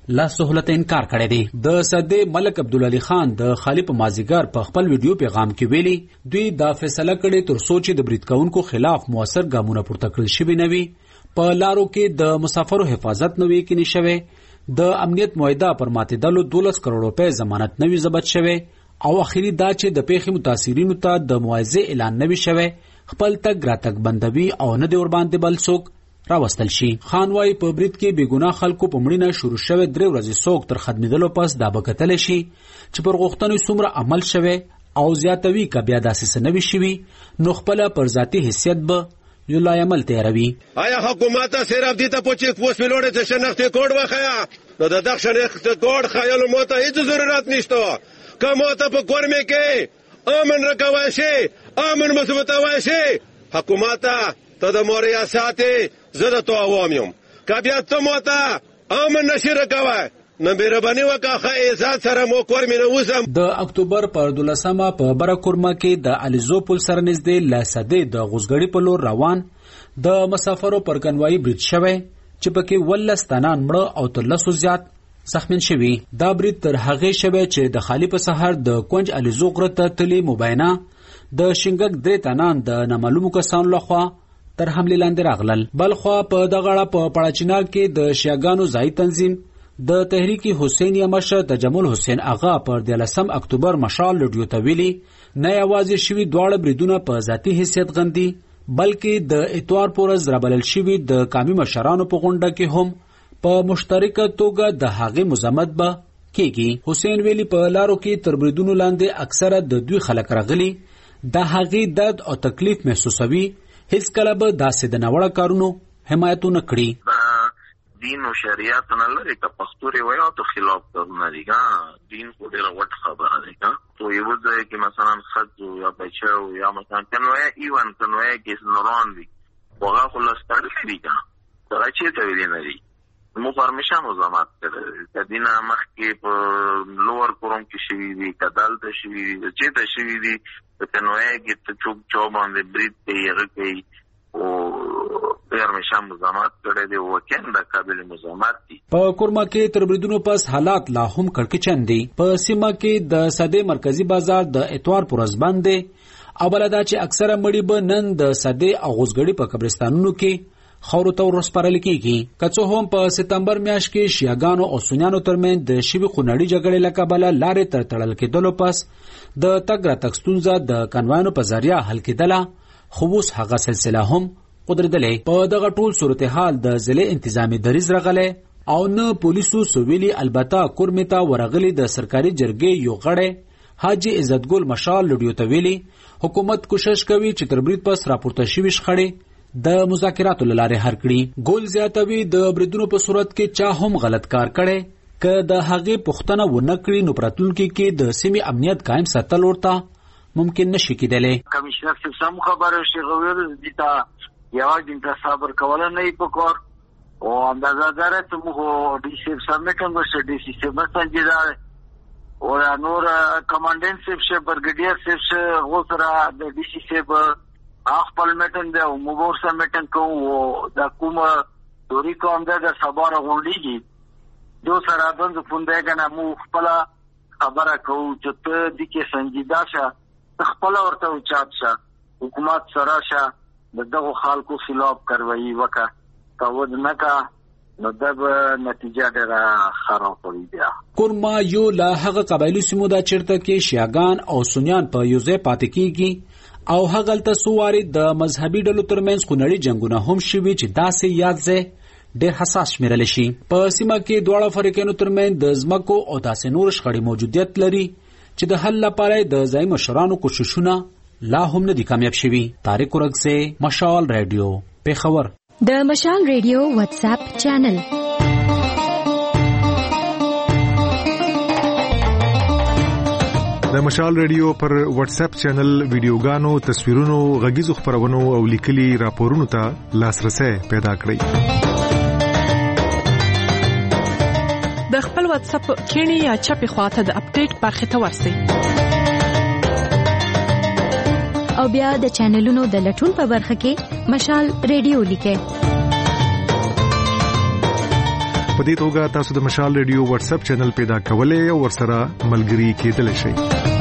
لا سہولت انکار کړی دی. د صدې ملک عبدالعلی خان د خالی په مازیګر په خپل ویډیو پیغام کې ویلي دوی دا فیصله کړې تر څو چې د برید کوونکو خلاف موثر ګامونه پورته کړل شوي نه وي. په لارو کې د مسافرو حفاظت نه وي کینی شوی. د امنیت معاهده پر ماتېدلو 12 کروڑ روپۍ ضمانت نه وي ضبط شوی او اخیری دا چې د پیښې متاثرینو ته د معاوضې اعلان نه وي شوی خپل تګ راتګ بندوي او نه دی ورباندې بل څوک راوستل شي. خان وايي په برید کې بېګناه خلکو په مړینه شروع شوی 3 ورځې څوک تر ختمېدلو پس دا به کتلی شي چې پر غوښتنو څومره عمل شوی او زیاتوي که بیا داسې څه نه وي شوي نو خپله پر ذاتي حیثیت به یو لای عمل تیروي. آیا حکومت صرف دې ته په چیک پوسټ پیلوړې ته شناختي کوډ وښیه نو د دغه شناختي کوډ ښایلو مو ته هیڅ ضرورت نشته. که مو ته په کورمې کې امن رکوای شي امن مثبتوای شي حکومت ته د مو ریاستې زه د تو عوام یم که بیا ته مو ته امن نشي رکوای نو مهرباني وکړه ښه عزت سره مو کورمې نه وځم. د اکتوبر پر 12 په بره کورمه کې د الیزو پل سره نږدې له صدې د غوزګړي په لور روان د مسافرو پر کنوایي برید شوی چې پکې 19 تنان مړه او تر 100 زیات زخمین شوي. دا برید تر هغې شوی چې د خالی په سهار د کونج الیزو غره ته تللي مبینه د شینګک 3 تنان د نامعلومو کسانو لخوا تر حملې لاندې راغلل. بلخوا په دغه اړه په پړاچینار کې د شیعاګانو ځایي تنظیم د تحریک حسینیه مشر تجمل حسین آغا پر 13 اکتوبر مشال لډیو ته ویلي نه یوازې شوي دواړه بریدونه په ذاتي حیثیت غندي بلکې د اتوار په ورځ رابلل شوي د قومي مشرانو په غونډه کې هم په مشترکه توګه د هغې مذمت به کیږي. حسین ویلي په لارو کې تر بریدونو لاندې اکثره د دوی خلک راغلي د هغې درد او تکلیف محسوسوي هیڅ کله به داسې د ناوړه کارونو حمایتونه کړي. دین او شریعت نه لري که پښتو روایتو خلاف کارونه دي دین خو ډېره وټ خبره ده تو یو ځای کې مثلا ښځو یا بچو یا مثلا کنویا ایوان کنویا کې نوران دي هغه خو لستړي دي دا چې ته ویلې نه دي مو پرمیشن وزامات کړل د دینه مخ کې په لوور کوم کې شوی دي کدال ته شوی دي چې ته شوی دي کنویا کې ته چوک چوب باندې برید کوي او پرمیشن مزامات کړی دی وکین د قابل مزامات دي. په کورما کې تر بریدونو پس حالات لا هم کړکېچن دي. په سیمه کې د صدې مرکزی بازار د اتوار پر ورځ بند دی او بل دا چې اکثره مړي به نن د صدې او غوزګړي په قبرستانونو کې خاورو ته ورسپارل کېږي. که څه هم په سپتمبر میاشت کې شیعاګانو او سنیانو ترمنځ د شوي خونړۍ جګړې له کبله لارې تر تړل کېدلو پس د تګ راتګ ستونزه د کنوایانو په ذریعه حل کېدله خو اوس هغه سلسله هم قدرتلې. په دغه ټول صورتحال د ضلع انتظامی دریځ راغلی او نه پولیسو سویلي البته کورمې ته ورغلي د سرکاري جرګې یو غړی حاجي عزتګل مشال لډیو ته ویلي حکومت کوشش کوي چې تر برید پس راپورته شوي شخړې د مذاکراتو له لارې حل کړي. ګول زیاتوي د بریدونو په صورت کې چا هم غلط کار کړی که د هغې پوښتنه ونه کړي نو په راتلونکي کې د سیمې امنیت قایم ساتل ورته ممکن نشي کېدلی. کمشنر صاحب سم خبره شي غوړ دي تا یوازې انتصاب کول نه پکور او اندازه داره ته مو ډي سي سبمټ هم شه ډي سي سبمټ جدا او نور کمانډنټ صاحب برګډیر صاحب غوسره د ډي سي سب خپل میټن دی او موږ سره میټن کوو د کومه دوری کوم د صبر غونډيږي دو سره د فونده کنه مو خپل خبره کوو چې ته د کې سنجیدا شه خپل ورته اوچات شه حکومت سره شه دغه خلکو خلاف کاروایی وکړه کاوه نه کا نو دغه نتیجه ډېره خراب وي. بیا کورما یو لا هغه قبایلی سیمو دا چیرته کې شیعاګان او سنیان په یو ځای پاتې کیږي او هغه تل سواري د مذهبي ډلو ترمنځ خونړي جنگونه هم شوي چې داسې یاد ځای ډېر حساس شمیرل شي. په سیمه کې دواړه فریقونو ترمنځ د ځمکو او داسې نور شخړې موجودیت لري چې د حل لپاره د ځای مشرانو کوششونه لا هم نه دي کامیاب شوي. طارق ورغسه مشال رادیو پیښور. د مشال رادیو واتس اپ چینل د مشال رادیو پر واتس اپ چینل ویډیوګانو تصویرونو غږیزو خبرونو او لیکلي راپورونو ته لاسرسي پیدا کړئ. د خپل واتس اپ کینی یا چپی خواته د اپډیټ برخه ته ورسئ او بیا د چینلونو د لټون په برخه کې مشال رادیو لیکئ. په دې توګه تاسو د مشال ریډیو واتس اپ چینل پیدا کولای او ورسره ملګري کېدلی شئ.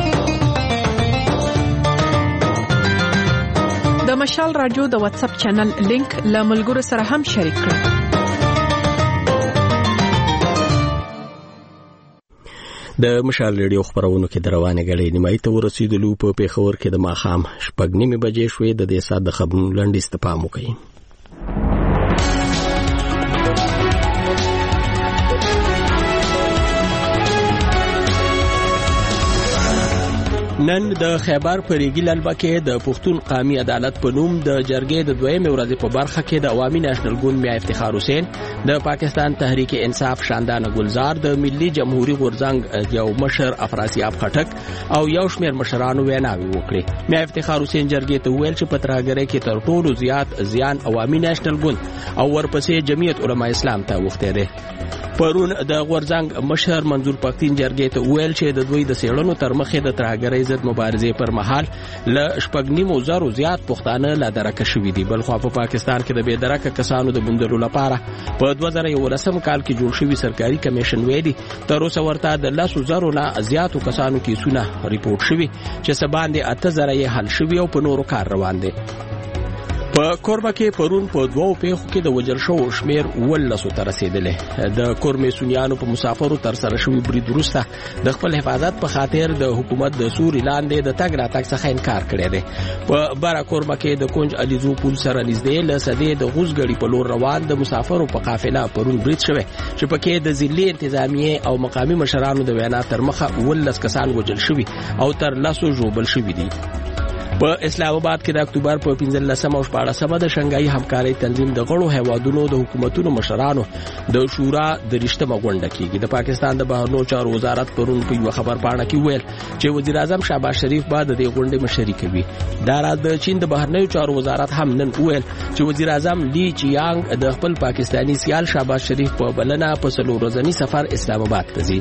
د مشال رادیو د واتس اپ چینل لینک له ملګرو سره هم شریک کړئ. د مشال ریډیو خبرونو کې د روانه غړې نیمایي ته ورسېدلو په پیښور کې د ماښام 6:30 بجې شوې. د دې سات د خبرونو لنډیز ته پام وکړئ. نن د خیبر په ریګي للبه کې د پښتون قومي عدالت په نوم د جرګې د دویمې ورځې په برخه کې د عوامي نېشنل ګوند میا افتخار حسین، د پاکستان تحریک انصاف شاندانه ګلزار، د ملي جمهوریت غورځنګ یو مشر افراسیاب خټک او یو شمېر مشرانو ویناوي وکړي. میا افتخار حسین جرګې ته ویل چې په ترهګرۍ کې تر ټولو زیات زیان عوامي نېشنل ګوند او ورپسې جمعیت علما اسلام ته وخته دي. پرون د غورځنګ مشر منظور پښتين جرګې ته ویل چې د دوی د سیړنو تر مخې د ترهګرۍ ضد مبارزې پر مهال ل 9.5 زیات پښتانه لا درکه شوې دي. بل خو په پاکستان کې د بې درکه کسانو د بندلو لپاره په 2011 کال کې جوړ شوی سرکاري کمیشن ویلي تر اوسه ورته د 10,000 نه زیاتو کسانو کیسونه ریپورت شوي چې سباندې 8,000 یې حل شوي او په نورو کار روان دي. په کوربه کې پرون په 2 پیښو کې د وژل شوو شمیر 19 ته رسیدلی. د کورمې سونیانو په مسافرو تر سره شوی برید وروسته د خپل حفاظت په خاطر د حکومت د سوري لاندې د تګ راتګ څخه انکار کړی دی. په بره کوربه کې د کونج الیزو پول سره نږدې له سدې د غوزګړي په لور روان د مسافرو په قافله پرون برید شوی چې پکې د ضلعي انتظامیه او مقامي مشرانو د وینا تر مخه 19 کسان وژل شوي او تر 10 ژوبل شوي دي. په اسلام آباد کې د اکتوبر په 15 او 14 د شنګایي همکارۍ تنظیم د غړو هیوادونو د حکومتونو مشرانو د شورا د رښتمه غونډه کېږي. د پاکستان د بهرنیو چارو وزارت پرون په یو خبر پاڼه کې ویل چې وزیر اعظم شهباز شریف به د دې غونډې مشري کوي. دا راز د چین د بهرنیو چارو وزارت هم نن ویل چې وزیر اعظم لی چیانګ د خپل پاکستانی سیال شهباز شریف په بلنه په 3 ورځنی سفر اسلام آباد ته ځي.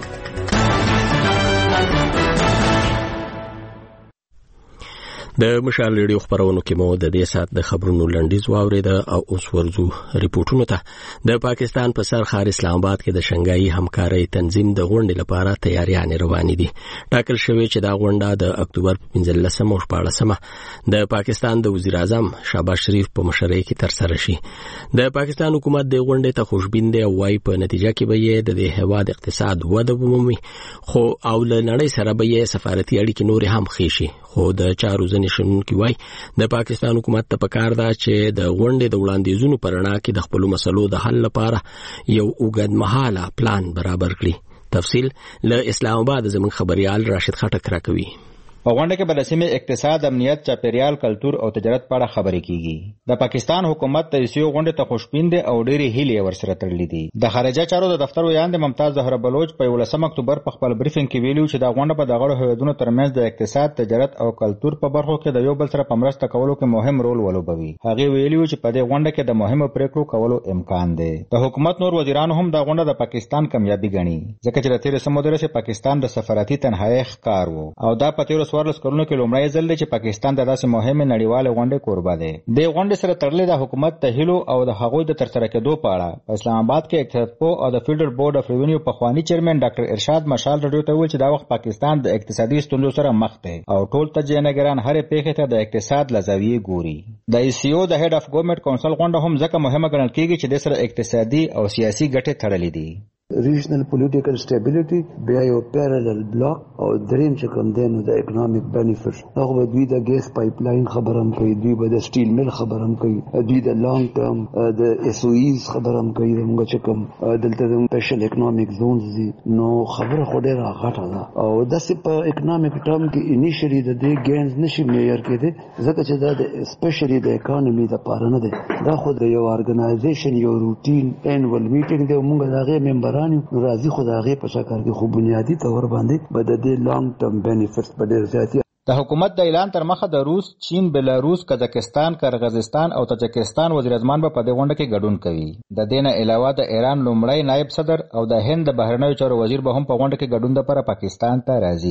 د مشال ریډیو خبرونو کې مو د دې سات د خبرونو لنډیز واورید او اوس ورځو ریپورتونو ته. د پاکستان په سر ښار اسلام آباد کې د شنګایي همکارۍ تنظیم د غونډې لپاره تیاریانې روانې دي. ټاکل شوی چې دا غونډه د اکتوبر 15 او 14 د پاکستان د وزیر اعظم شهباز شریف په مشرۍ کې تر سره شي. د پاکستان حکومت د غونډې ته خوشبین دی او وايي په نتیجه کې به یې د هیواد اقتصاد وده ومومي، خو او له نړۍ سره به یې سفارتي اړیکې نور هم ښې شي. خو د چارو ځنې شنونکي وایي د پاکستان حکومت ته پکار ده چې د غونډې د وړاندیزونو پر رڼا کې د خپل مسلو د حل لپاره یو اوږدمهاله پلان برابر کړي. تفصیل له اسلام آباد زموږ خبريال راشد خټک راکوي. په غونډه کې به د سیمې اقتصاد، امنیت، چاپیریال، کلتور او تجارت په اړه خبرې کیږي. د پاکستان حکومت د ایسیو غونډې ته خوشبین دي او ډېری هیلې ورسره تړلې دي. د خارجه چارو د دفتر ویاند ممتاز زهر بلوچ په 18 اکتوبر په خپل بریفینګ کې ویلي چې دا غونډه به د غړو هیوادونو ترمنځ د اقتصاد، تجارت او کلتور په برخو کې د یو بل سره په مرسته کولو کې مهم رول ولوبوي. هغه ویلي چې په دې غونډه کې د مهمو پریکړو کولو امکان دی. د حکومت نور وزیرانو هم دا غونډه د پاکستان کامیابی ګڼي، ځکه چې د تیر سمودره سره پاکستان د سفارتي تنهایی ښکار وو او دا په تیر 14 کلونو کې لومړی ځل دی چې پاکستان د داسې مهمه نړیواله غونډې کوربه دی. د غونډې سره تړلې د حکومت د هیلو او د هغوی د ترسره کېدو په اړه په اسلام آباد کې اقتصادپو او د فیډرل بورډ اف ریونیو پخوانی چیرمن ډاکټر ارشاد مشال رادیو ته ویل چې دا وخت پاکستان د اقتصادي ستونزو سره مخ دی او ټول تجزیه‌نګران هر پیښې ته د اقتصاد له زاویې ګوري. د ایسیو د هډ اف ګورنمنت کونسل غونډه هم ځکه مهمه ګڼل کېږي چې د سره اقتصادي او سیاسي ګټې تړلې دي. ریجنل پولیټیکل سټیبিলিټي بیا یو پیرالل بلاک او دریم چې کوم دی نو د اکونومیک بینیفټ هغه به دوی د ګیس پایپ لاین خبرم کوي، دوی به د سټیل مل خبرم کوي، دوی د لانګ ټرم د اس او ایز خبرم کوي. موږ چې کوم دلته د سپیشل اکونومیک زونز دي نو خبره خو ډیره غټه ده او داسې په اکونومیک ټرم کې انیشلی د دې ګینز نشي میئر کېده ځکه چې دا د سپیشلی د اکانومي د پاره نه ده. دا خو د یو ارګنایزیشن یو روټین انوال میټینګ دی. موږ دغه ممبر راځي خدای په شکل کې خو بنیادی تور باندې بد د لانګ ټرم بینیفټس په ډیر زیاتی. د حکومت د اعلان تر مخه د روس، چین، بلاروس، قزاقستان، قرغیزستان او تاجکستان وزیر اعظمان په دې غونډه کې ګډون کوي. د دې نه علاوه د ایران لومړی نائب صدر او د هند د بهرنیو چارو وزیر به هم په غونډه کې ګډون لپاره پاکستان ته راځي.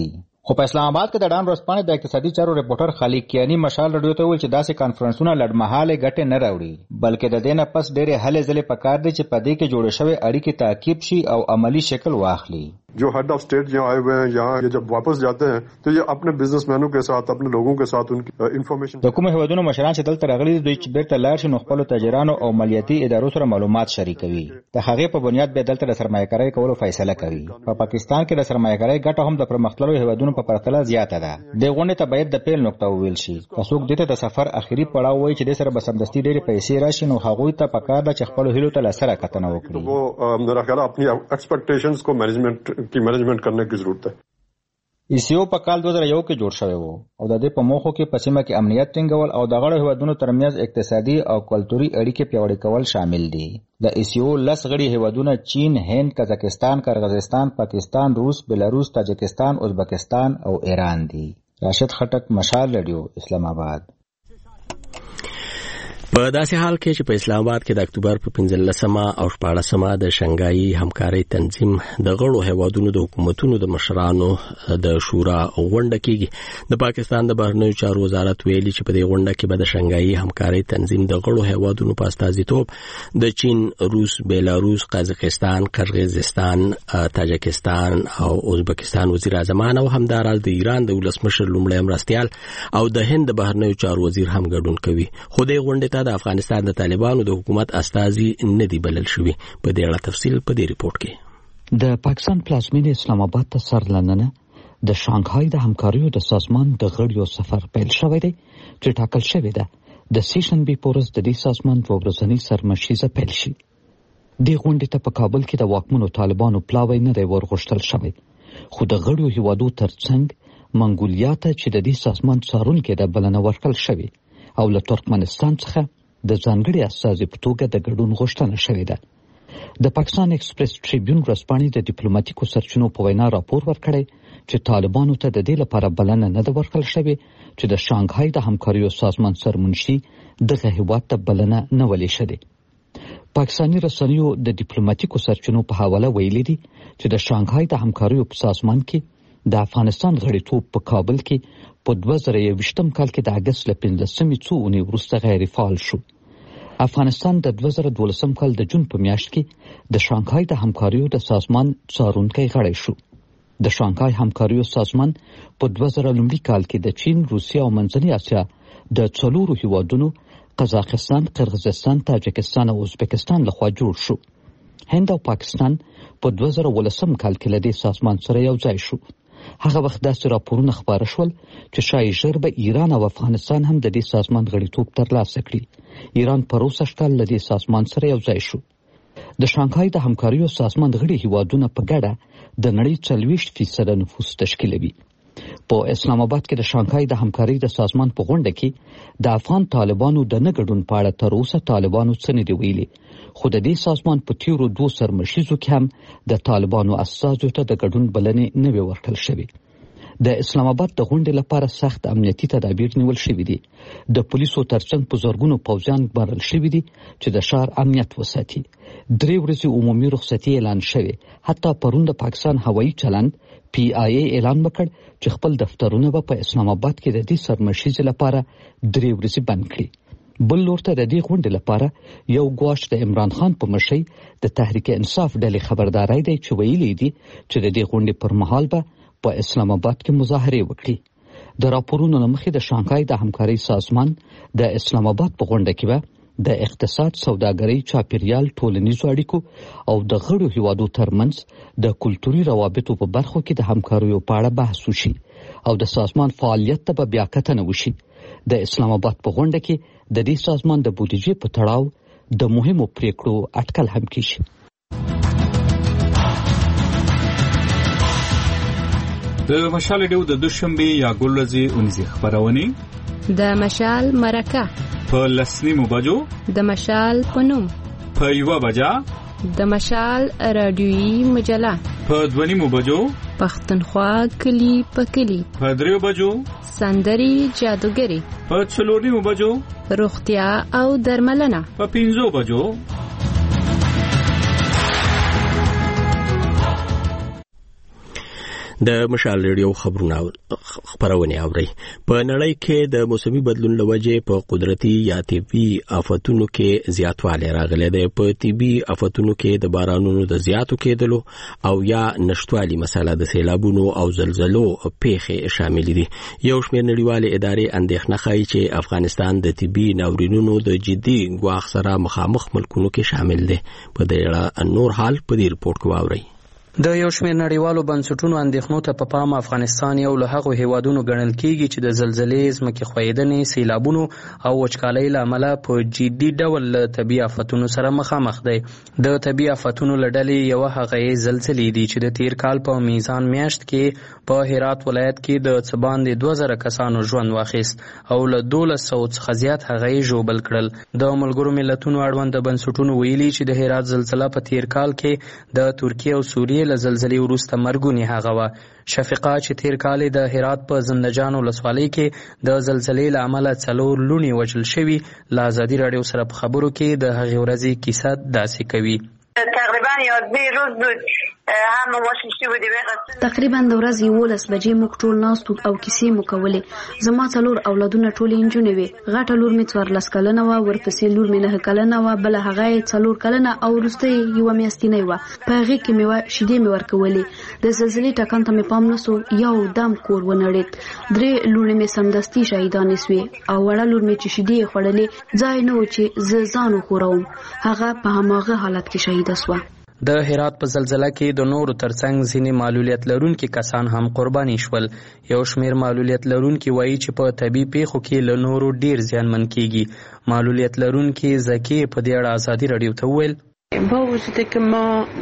خو په اسلام آباد کې د ډان ورځپاڼې د اقتصادي چارو ریپورټر خالد کیانی مشال رادیو ته ویل چې داسې کانفرنسونه لړمحاله ګټه نه راوړي بلکې د دې نه پس ډېرې هلې ځلې پکار دي چې په دې کې جوړې شوی اړیکې تعقیب شي او عملی شکل واخلي. जो head of state यहाँ आए हुए हैं यहाँ ये जब वापस जाते हैं तो ये अपने बिजनेसमैनों के साथ अपने लोगों के साथ उनकी इंफॉर्मेशन د کوم هیوادونو مشران چې دلته راغلي دوی چې بیرته لاړ شي نو خپل تاجرانو او مالیاتي ادارو سره معلومات شریکوي د هغې په بنیاد به دلته د سرمایه‌کارۍ کولو فیصله کوي. په پاکستان کې د سرمایه‌کارۍ ګټه هم د پرمختللو هیوادونو په پرتله زیاته ده. د غونډې ته باید د پیل نقطه وویل شي. څوک دته د سفر اخیری پړاو وایي چې د سره بسمدستي ډېرې پیسې راشي نو هغوی ته پکار ده چې خپل هیلو ته لاسره کتنه وکړي. वो मेरा ख्याल अपनी एक्सपेक्टेशंस को मैनेजमेंट करने की जरूरत है. ایسیو په کال 2001 کې جوړ شوی وو او د دې په موخو کې په سیمه کې امنیت ټینګول او د غړو هیوادونو ترمنځ اقتصادي او کلتوري اړیکې پیاوړې کول شامل دي. د ایسیو 10 غړي هیوادونه چین، هند، قزاقستان، قرغیزستان، پاکستان، روس، بلاروس، تاجکستان، ازبکستان او ایران دي. راشد خټک، مشال رادیو، اسلام آباد. په داسې حال کې چې په اسلام آباد کې د اکتوبر په 15مه او 14مه د شنګایي همکارۍ تنظیم د غړو هیوادونو د حکومتونو د مشرانو د شورا غونډه کېږي. د پاکستان د بهرنیو چارو وزارت ویلي چې په دې غونډه کې به د شنګایي همکارۍ تنظیم د غړو هیوادونو په استازیتوب د چین، روس، بلاروس، قزاقستان، قرغیزستان، تاجکستان او ازبکستان وزیر اعظمان او همدارال د ایران د ولسمشر لومړی مرستیال او د هند د بهرنیو چارو وزیر هم ګډون کوي. خو دې غونډې ته د افغانستان د طالبانو د حکومت استازي نه دی بلل شوی. په دې اړه تفصیل په دې ریپورت کې. د پاکستان پلازمینه اسلام آباد ته سرلننه د شانګهای د همکاریو د سازمان د غړیو سفر پیل شوی دی چې ټاکل شوی ده د سیشنبه پورز د دې سازمان په ورځنی سرمشیزه پیل شي. د غونډې ته په کابل کې د واکمنو طالبانو پلاوی نه دی ورغښتل شوی خو د غړیو هیوادو ترڅنګ منګولیا ته چې د دې سازمان څارونکي د بلنه ورکړل شوی او له ترکمنستان څخه د ځانګړي استازي په توګه د ګډون غوښتنه شوې ده. د پاکستان ایکسپریس ټریبیون ورځپاڼې د ډیپلوماټیکو سرچینو په وینا راپور ورکړی چې طالبانو ته د دې لپاره بلنه نه ده ورکړل شوې چې د شانګهای د همکاریو سازمان سرمنشي دغه هیواد ته بلنه نه ولې شوې. پاکستاني رسنیو د ډیپلوماټیکو سرچینو په حواله ویلي دي چې د شانګهای د همکاریو په سازمان کې د افغانستان غړیتوب په کابل کې په 2021 کال کې د اگست له 15مې څو اونۍ وروسته غیر فعال شو. افغانستان د 2012 کال د جون په میاشت کې د شانګهای د همکاریو د سازمان څارونکی غړی شو. د شانګهای همکاریو سازمان په 2000 کال کې د چین، روسیه او منځنۍ اسیا د 4 هیوادونو قزاقستان، قرغیزستان، تاجکستان او ازبکستان لخوا جوړ شو. هند او پاکستان په 2018 کال کې له دې سازمان سره یو ځای شو. هغه وخت داسې راپورونه خبره شول چې شاید ژر به ایران او افغانستان هم د دې سازمان غړیتوب ترلاسه کړي. ایران په 20 کال له دې سازمان سره یو ځای شو. د شانګهای د همکاریو سازمان غړي هیوادونه په ګډه د نړۍ 40% نفوس تشکیلوي. په اسلام آباد کې د شانګهای د همکارۍ د سازمان په غونډه کې د افغان طالبانو د نه ګډون په اړه تر اوسه طالبانو څه نه دی ویلي خو د دې سازمان په تیرو 2 سرمشیزو کې هم د طالبانو استازو ته د ګډون بلنې نه وی ورکړل شوې. د اسلام آباد د غونډې لپاره سخت امنیتي تدابیر نیول شوي دي. د پولیسو ترڅنګ په زرګونو پوځیان ګمارل شوي دي چې د ښار امنیت وساتي. 3 ورځې عمومي رخصتي اعلان شوې. حتی پرون د پاکستان هوایي چلند PIA اعلان وکړ چې خپل دفترونه په اسلام آباد کې د دې سرمشیزې لپاره 3 ورځې بند کړي. بل لور ته د دې غونډې لپاره یو ګواښ د عمران خان په مشرۍ د تحریک انصاف ډلې خبرداري دی چې ویلي دي چې د دې غونډې پر مهال به په اسلام آباد کې مظاهرې وکړي. د راپورونو له مخې د شانګهای د همکارۍ سازمان د اسلام آباد په غونډه کې به د اقتصاد، سوداګرۍ، چاپیریال، ټولنیزو اړیکو او د غړو هیوادو ترمنځ د کلتوري روابطو په برخو کې د همکاریو په اړه بحث وشي او د سازمان فعالیت ته به بیا کتنه وشي. د اسلام آباد په غونډه کې د دې سازمان د بودیجې په تړاو د مهمو پریکړو اټکل هم کیږي. د مشال ډیو د دوشنبه یا ګلورځي اونځي خبرونه د مشال مرکه په لسنیمو بجو د مشال پنوم په یو بجا د مشال رادیویی مجله په 2 بجو پښتونخوا کلی په کلی په 3 بجو سندري جادوګری په 4 بجو روغتیا او درملنه په 5 بجو. د مشال ریډیو خبرونه اوري. په نړۍ کې د موسمي بدلون لوجه په قدرتي یا طبي آفتونو کې زیاتوالی راغلی دی. په طبي آفتونو کې د بارانونو د زیاتو کېدلو او یا نشټوالي مسله د سیلابونو او زلزلو پیښې شامل دي. یو شمېر نړیوالې ادارې اندېښنه ښیي چې افغانستان د طبي ناورینونو د جدي ګواښ سره مخامخ ملکونو کې شامل دی. په دې اړه نور حال په دې رپورټ کې واورئ. د یو شمېر نړیوالو بنسټونو اندېښنو ته په پام افغانستان یو له هغو هیوادونو ګڼل کیږي چې د زلزلې، ځمکې ښویېدنې، سیلابونو او وچکالۍ له امله په جدي ډول له طبي آفتونو سره مخامخ دی. د طبي آفتونو له ډلې یوه هغه زلزلې دي چې د تیر کال په میزان میاشت کې په هرات ولایت کې د څه باندې 2000 کسانو ژوند واخیست او له 1200 څخه زیات هغه یې ژوبل کړل. د ملګرو ملتونو اړوند بنسټونو ویلي چې د هرات زلزله په تیر کال کې د ترکیه او سوریې له زلزلې وروسته مرګونې هغه وه. شفیقه چې تیر کال د هرات په زندجان ولسوالۍ کې د زلزلې له امله 4 لوڼې وژل شوي، له ازادي راډیو سره په خبرو کې د هغې ورځې کیسه داسې کوي. تقریبا 11 روز بود هم واشنشتي بودی. تقریبا د ورځې 11 بجې موږ ټول ناست او کیسې مو کولې. زما 4 اولادونه ټول انجونې وي. غټه لور مې 14 کلنه وه، ورپسې لور مې 9 کلنه وه، بل هغه 4 کلنه او وروسته یوه میاشتنۍ وه. په هغې کې مې شیدې مې ورکولې. د زلزلې ټکان ته مې پام نسو، یو دم کور ونړېد. 3 لوڼې مې سمدستي شهیدانې سوې او وړه لور مې چې شیدې یې خوړلې ځای نه و چې زه ځان وښوروم، هغه په هماغه حالت کې شهیده سوه. د هرات په زلزله کې د نورو ترڅنګ ځینې معلولیت لرونکي کسان هم قرباني شول. یو شمېر معلولیت لرونکي وایي چې په طبي پیښو کې له نورو ډیر زیانمن کیږي. معلولیت لرونکي زکی په دې اړه ازادي راډیو ته وویل با وجود که ما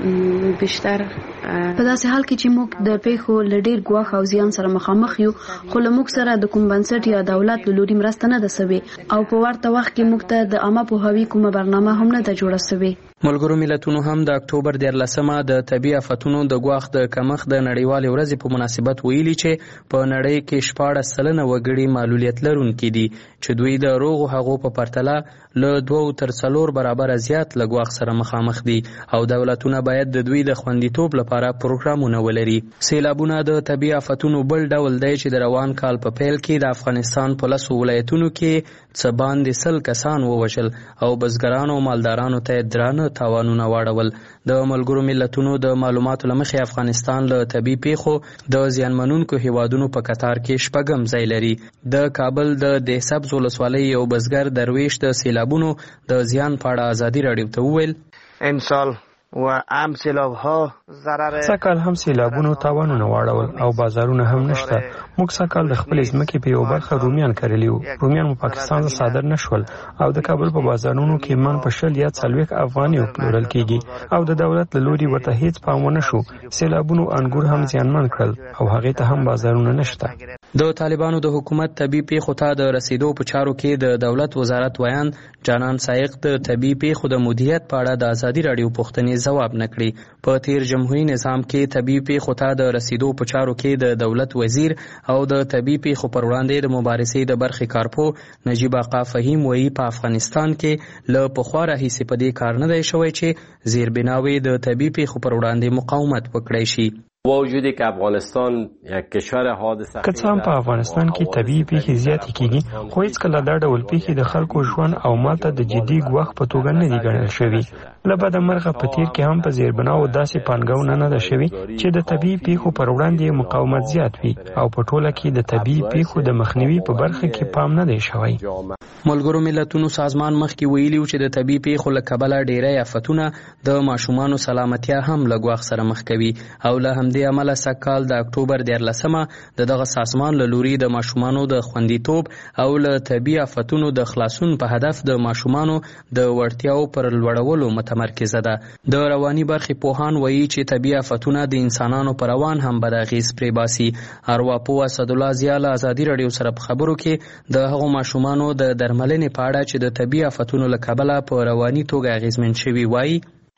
بیشتر په داسې حال کې چې موږ د پیښو له ډیر ګواښ او زیان سره مخامخ یو، خو له موږ سره د کوم بنسټ یا دولت له لوري مرسته نه ده سوې او په ورته وخت کې موږ ته د عامه پوهاوي کومه برنامه هم نه ده جوړه سوې. ملګرو ملتونو هم د اکتوبر 14مه د طبي آفتونو د ګواښ د کمښت د نړیوالې ورځې په مناسبت ویلي چې په نړۍ کې 14% وګړي معلولیت لرونکي دي چې دوی د روغو هغو په پرتله له 2 تر 4 برابر زیات له ګواښ سره مخامخ دي او دولتونه باید د دوی د خوندیتوب لپاره پروګرامونه ولري. سیلابونه د طبي آفتونو بل ډول دی چې د روان کال په پیل کې د افغانستان په 10 ولایتونو کې څه باندې 100 کسان ووژل او بزګرانو او مالدارانو ته درانه تاوانونه واړول. د ملګرو ملتونو د معلوماتو له مخې افغانستان له طبي پیښو د زیانمنونکو هیوادونو په قطار کې 6م ځای لري. د کابل د دهسبز ولسوالۍ یو بزګر درویش د سیلابونو د زیان په اړه ازادي راډیو ته وویل امسال و هم سیلاب‌ها ضرر سکهال هم سیلابونو تاوانونه واړول او بازارونه هم نشته. موږ سکهال د خپل ځمکې په یو برخه رومیان کرلی وو. رومیان مو پاکستان ته صادر نشول او د کابل په بازارونو کې من په 40 یا 40 افغاني پلورل کیږي او د دولت له لوري ورته هیڅ پام ونه شو. سیلابونو انګور هم زیانمن کړل او هغه ته هم بازارونه نشته. د طالبانو د حکومت طبي پیښو ته د رسیدو په چارو کې د دولت وزارت ویان جانان سایق د طبي پیښو د مدیریت په اړه د ازادي راډیو پوښتنې ځواب نکړي. په تیر جمهوریت نظام کې طبي پیښو ته د رسیدو په چارو کې د دولت وزیر او د طبي پیښو پر وړاندې د مبارزې د برخې کارپو نجیب آقا فهیم وایي په افغانستان کې له پخوا راهیسې په دې کار نه دی شوی چې زیربناوې د طبي پیښو پر وړاندې مقاومت وکړی شي. با وجودی که افغانستان یک کشور حادثه که څه هم په افغانستان کې طبیعي پیښې زیاتې کیږي، خو هیڅکله دا ډول پیښې د خلکو ژوند او مال ته د جدي ګواښ په توګه نه دي ګڼل شوي. له بده مرغه په تیر کې هم په زیربناو داسې پانګونه نه ده شوې چې د طبیعي پیښو پر وړاندې مقاومت زیات وي او په ټوله کې د طبیعي پیښو د مخنیوي په برخه کې پام نه دی شوی. ملګرو ملتونو سازمان مخکې ویلي و چې د طبیعي پیښو له کبله ډیری آفتونه د ماشومانو سلامتیا هم له ګواښ سره مخ کوي او له همدې امله سږکال د اکتوبر 14مه د دغه سازمان له لوري د ماشومانو د خوندیتوب او له طبیعي آفتونو د خلاصون په هدف د ماشومانو د وړتیاو پر لوړولو متمرکزه ده. د رواني برخې پوهان وایي چې طبیعي آفتونه د انسانانو پر روان هم بد اغېز پرې باسي. ارواپوه اسدالله ضیا له ازادي راډیو سره په خبرو کې د هغو ماشومانو د درملنې په اړه چې د طبیعي آفتونو له کبله په رواني توګه اغېزمن شوي وایي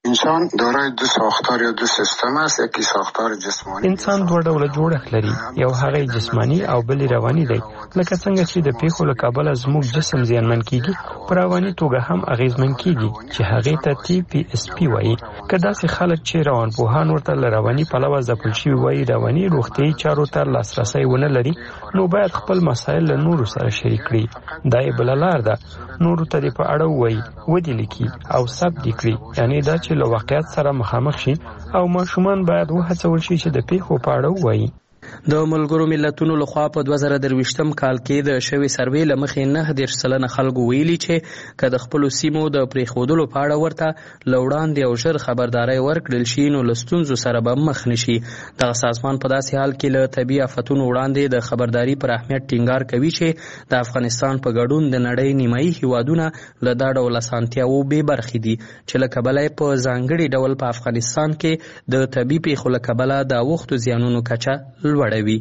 انسان دارای دو ساختار یا دو سیستم است، یکی ساختار جسمانی. انسان دوه ډوله جوړښت لري، یو هغه جسمانی او بل رواني دی. لکه څنګه چې د پیښو له کبله زموږ جسم زیانمن کیږي، په رواني توګه هم اغیزمن کیږي چې هغه ته TPSP وایي. که داسې خلک چې روانپوهان ورته له رواني پلوه ځپل شوي وایي رواني روغتیایي چارو ته لاسرسی ونه لري، نو باید خپل مسایل له نورو سره شریک کړي. دا یې بله لار ده، نورو ته دې په اړه ووایي، ودې لیکي او ثبت دې کړي. یعنې دا چې له واقعیت سره مخامخ شي او ماشومان باید وهڅول شي چې د پیښو په اړه ووایي. د ملګرو ملتونو لخوا په 2023 کال کې د شوی سروې لمخې 9% خلکو ویلي چې که د خپل سیمو د پریښودلو په اړه ورته لوړاندې او ژر خبرداري ورکړل شي نو لستونزو سره به مخ نشي. دغه سازمان په داسې حال کې له طبي آفتونو وړاندې د خبرداري پر اهمیت ټینګار کوي چې د افغانستان په ګډون د نړۍ نیمایي هیوادونه له دا ډول اسانتیاوو بې برخې دي چې له کبله په ځانګړي ډول په افغانستان کې د طبي پیښو له کبله د اوښتو زیانونو کچه لوړوي.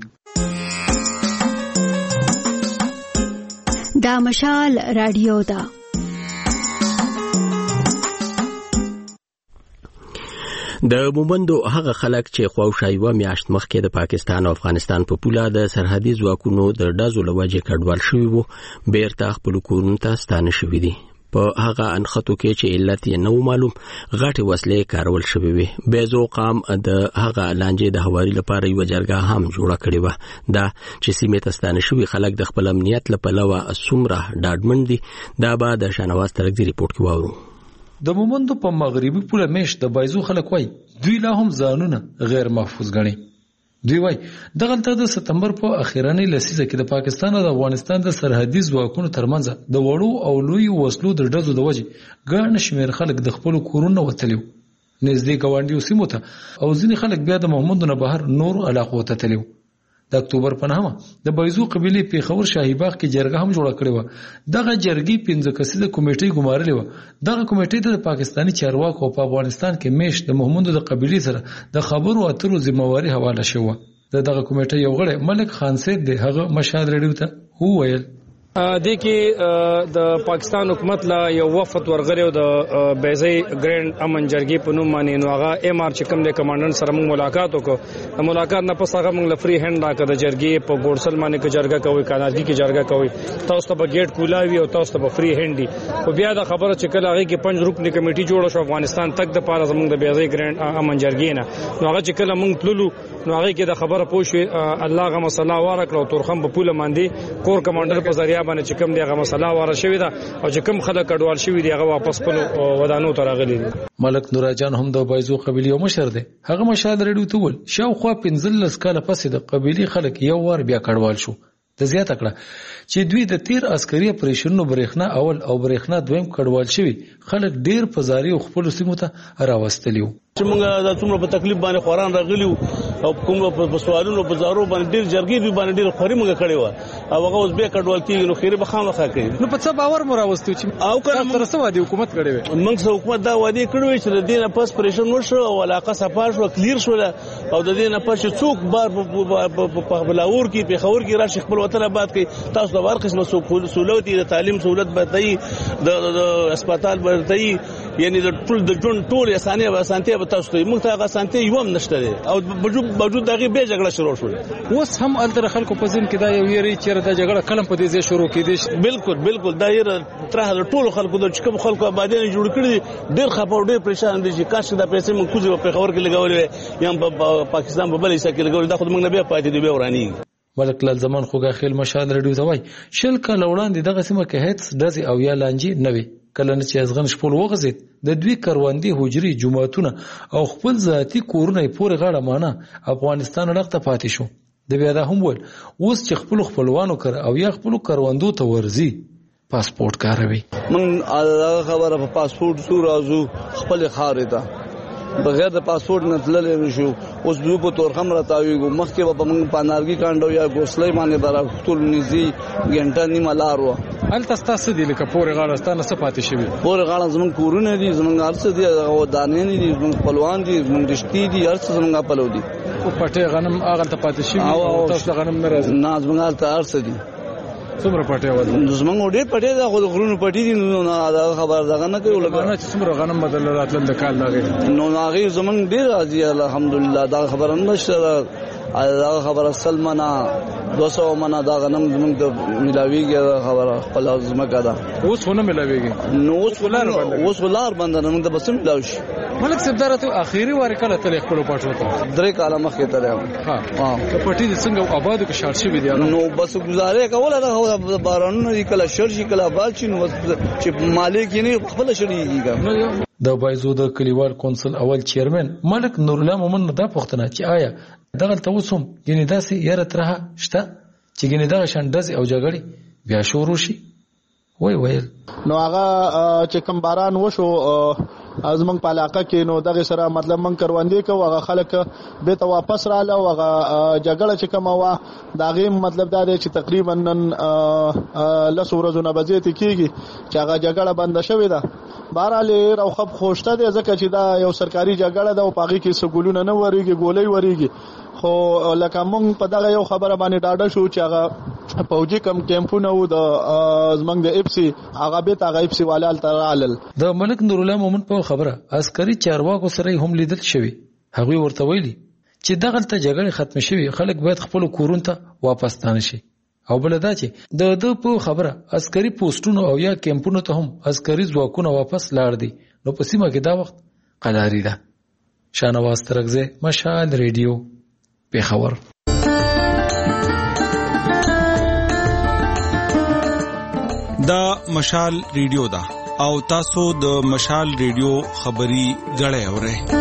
دا مشال رادیو ده. د مومندو هغه خلک چې خواوشا یوه میاشت مخکې د پاکستان او افغانستان په پوله د سرحدي ځواکونو د ډزو له وجې کډوال شوي وو، بیرته خپلو کورونو ته ستانه شوي دي. په هغه انخطو کې چې علت یې نه معلوم، غټې وسلې کارول شوې وې. بیزو قام د هغه لانجې د هواري لپاره یوه جرګه هم جوړه کړې وه. دا چې سیمې ته ستانه شوي خلک د خپل امنیت له پلوه څومره ډاډمن دي، دا به د شاهنواز ترکزي ریپورټ کې واورو. د مومندو په مغربي پوله میشت د بایزو خلک وای دوی لا هم ځانونه غیر محفوظ ګڼي. دوی وای دغلته د سپتمبر په اخیرنۍ لسیزه کې د پاکستان او افغانستان د سرحدي ځواکونو ترمنځ د وړو او لوی وسلو د ډزو د وجې ګڼ شمېر خلک د خپل کورونو وتلیو نږدې ګاونډیو سیمو ته، او ځینې خلک بیا د مومندو نه بهر نور علاقو ته تلیو. د اکتوبر په 9 د بایزو قبیلې پیښور شاهي باغ کې جرګه هم جوړه کړې و. دغه جرګې 15 کسیزه کمیټې ګمارلې و. دغه کمیټې ته د پاکستاني چارواکو په افغانستان کې میشت د مومندو د قبیلې سره د خبرو اترو ذمہواری حواله شوه. دغه کمیټې یو غړی ملک خان سید د هغه مشال ریډیو ته وویل د کې د پاکستان حکومت لا یو وفد ورغړیو د بیزي ګرند امن جرګې په نوم باندې، نو هغه ام آر چې کوم د کمانډنټ سره موږ ملاقات وکړو. د ملاقات نه پس هغه موږ لفري هند راکړه د جرګې په ګورسل باندې کې جرګه کوي، کانارګي کې جرګه کوي، تاسو ته به ګیټ کولاوي او تاسو ته به فری هند دي. خو بیا د خبره چې کله هغه کې 5 رکنی کمیټي جوړه شو افغانستان تک د پاره زموږ د بیزي ګرند امن جرګې نه، نو هغه چې کله موږ تللو نو هغه کې د خبره پوښي الله غو مسله وارکړو تورخم په پوله باندې کور کمانډر په ذریعہ باندې چې کوم دی مسله واره شوې ده او چې کوم خلک کډوال شوي دي هغه واپس په ودانو ته راغلي دي. ملک نور جان هم د بایزو قبیلې یو مشر دی. هغه مشال ریډیو ته ول شاوخوا 15 کاله پس د قبیلې خلک یو وار بیا کډوال شو. د زیاته کړه چې دوی د تیر عسکري اپریشنونو برېښنا اول او برېښنا دویم کډوال شوي خلک ډیر په زاري او خپل سیمو ته راوستلیو. چې موږ د څومره په تکلیف باندې خوران راغلیو او کوم په سوالونو په زارو باندې ډیر جرګې دوی باندې ډیر خوري موږ کړی و او هغه اوس به کډوال کیږي نو خیره به خام وخا کوي. نو په څه باور مو راوستو چې او کله سره سوا دی حکومت کړی و. موږ سره حکومت دا وادي کړی چې د دینه پس پریشن وشو او علاقه صفار شو کلیر شو او د دینه پس څوک بار په بلاور کې په خور کې راشي خپل وطن آباد کوي. تاسو د هر قسمه سہولت د تعلیم سہولت بتاي د هسپتال بتاي یعنی د ټول اسانتیا به تاسو ته موږ ته هغه اسانتیا یو هم نشته او موجود دغه به جګړه شروع شوه. اوس هم التر خلکو په ځین کې دا یو یری چې د جګړه کلم په دې ځای شروع کېدې. بالکل دا یې تر ټول خلکو د چکم خلکو آبادی جوړ کړی ډیر خپه ډیر پریشان دي چې کاش دا پیسې موږ کوزي په خبر کې لګولې یا په پاکستان په بلې سکه لګولې دا خو موږ نه بیا پاتې دی به ورانی. ملک لال زمان خوګه خیل مشال ریډیو ته وای شل کله وړاندې دغه سیمه کې هیڅ دزي او یا لانجی نه وي. کله نه چې ازغن شپول وغزید د دوی کروندې حجري جماعتونه او خپل ذاتی کورونه پورې غاړه مانه افغانستان لغته پاتې شو. د بیا دا هم ول اوس چې خپلوانو کړ او یا خپل کروندو ته ورزي پاسپورت کاروي. من خبره په پاسپورت سور ازو خپل خارې ته بغیر د پاسپورت نه تللی نشو. اوس دوی په تورخم راتاویږو مخکې به موږ پانارګي کانډو یا ګوسلې باندې برا ټول نيزي ګنټه نیمه لار و. الته تاسو دې لکه پورې غاړه ستانه سپاتې شوی. پورې غاړه زمون کورونه دي زمون ارڅ دي او دانې دي زمون خپلوان دي زمون دشتي دي ارڅ زمون خپلو دي. او پټه غنم اغه ته پاتې شوی او تاسو غنم نه راځي. نه زمون ارڅ دي څومره پټه و زمونږ ډېر پټه دا خو غرونو پټي دي نو دا خبر دغه نه کوي لګانه چې څومره غنم بدل راتل د کال دغه نو هغه زمونږ ډېر راځي الحمدلله دا خبره نشته دا خبره سلمنا 200 منا دا غنم زمونږ ته ملاویږي خبره خپل ځمکه ده اوس ونه ملاویږي نو اوس ولار باندې موږ ته بس ملاوي شي ملک صاحب درته اخیری وار کله تل خپل پټو ته 3 کاله مخکې تل ها پټي د څنګه آبادو کې شارشي وي دي نو بس گزارې کوله دا بارانونه کله شرشي کله آباد شي نو چې مالک نه خپل شړيږي د بایزو د کلیوال کونسل اول چیرمن ملک نور الله مومن دا پوښتنه چې آیا دغه توسم یعنی داسې یاره ترها شته چې ګنې دغه شاندز او جګړې بیا شروع شي ویل نو هغه چې کوم باران وشو ازمنګ په علاقه کې نو دغه سره مطلب من کروندې کو هغه خلک به ته واپس رااله او هغه جګړه چې کوم وا داغه مطلب دا دی چې تقریبا نن لس ورځې نه بځې ته کیږي چې هغه جګړه بند شوې ده بهرحال او خب خوشته دی ځکه چې دا یو سرکاري جګړه ده او پاغي کې سګولونه نه وریږي ګولې وریږي خو لکه مونږ په دغه یو خبره باندې ډاډه شو چې هغه پوجي کم کیمپونه و د زمنګ د اپسي هغه به تاغه اپسي والال ترالل د ملک نور الله مومن په خبره عسکري چارواکو سره هم لیدل شوی هغه ورته ویلي چې دغه ته جګړه ختم شوی خلک باید خپل کورون ته واپس تان شي او بل دا چې د په خبره عسکري پوسټونو او یا کیمپونو ته هم عسکري ځواکونه واپس لاړ دي نو په سیمه کې دا وخت قلاري ده شانواز ترغزه مشال ریډیو پیښور دا مشال ریډیو دا او تاسو د مشال ریډیو خبري غړې اورئ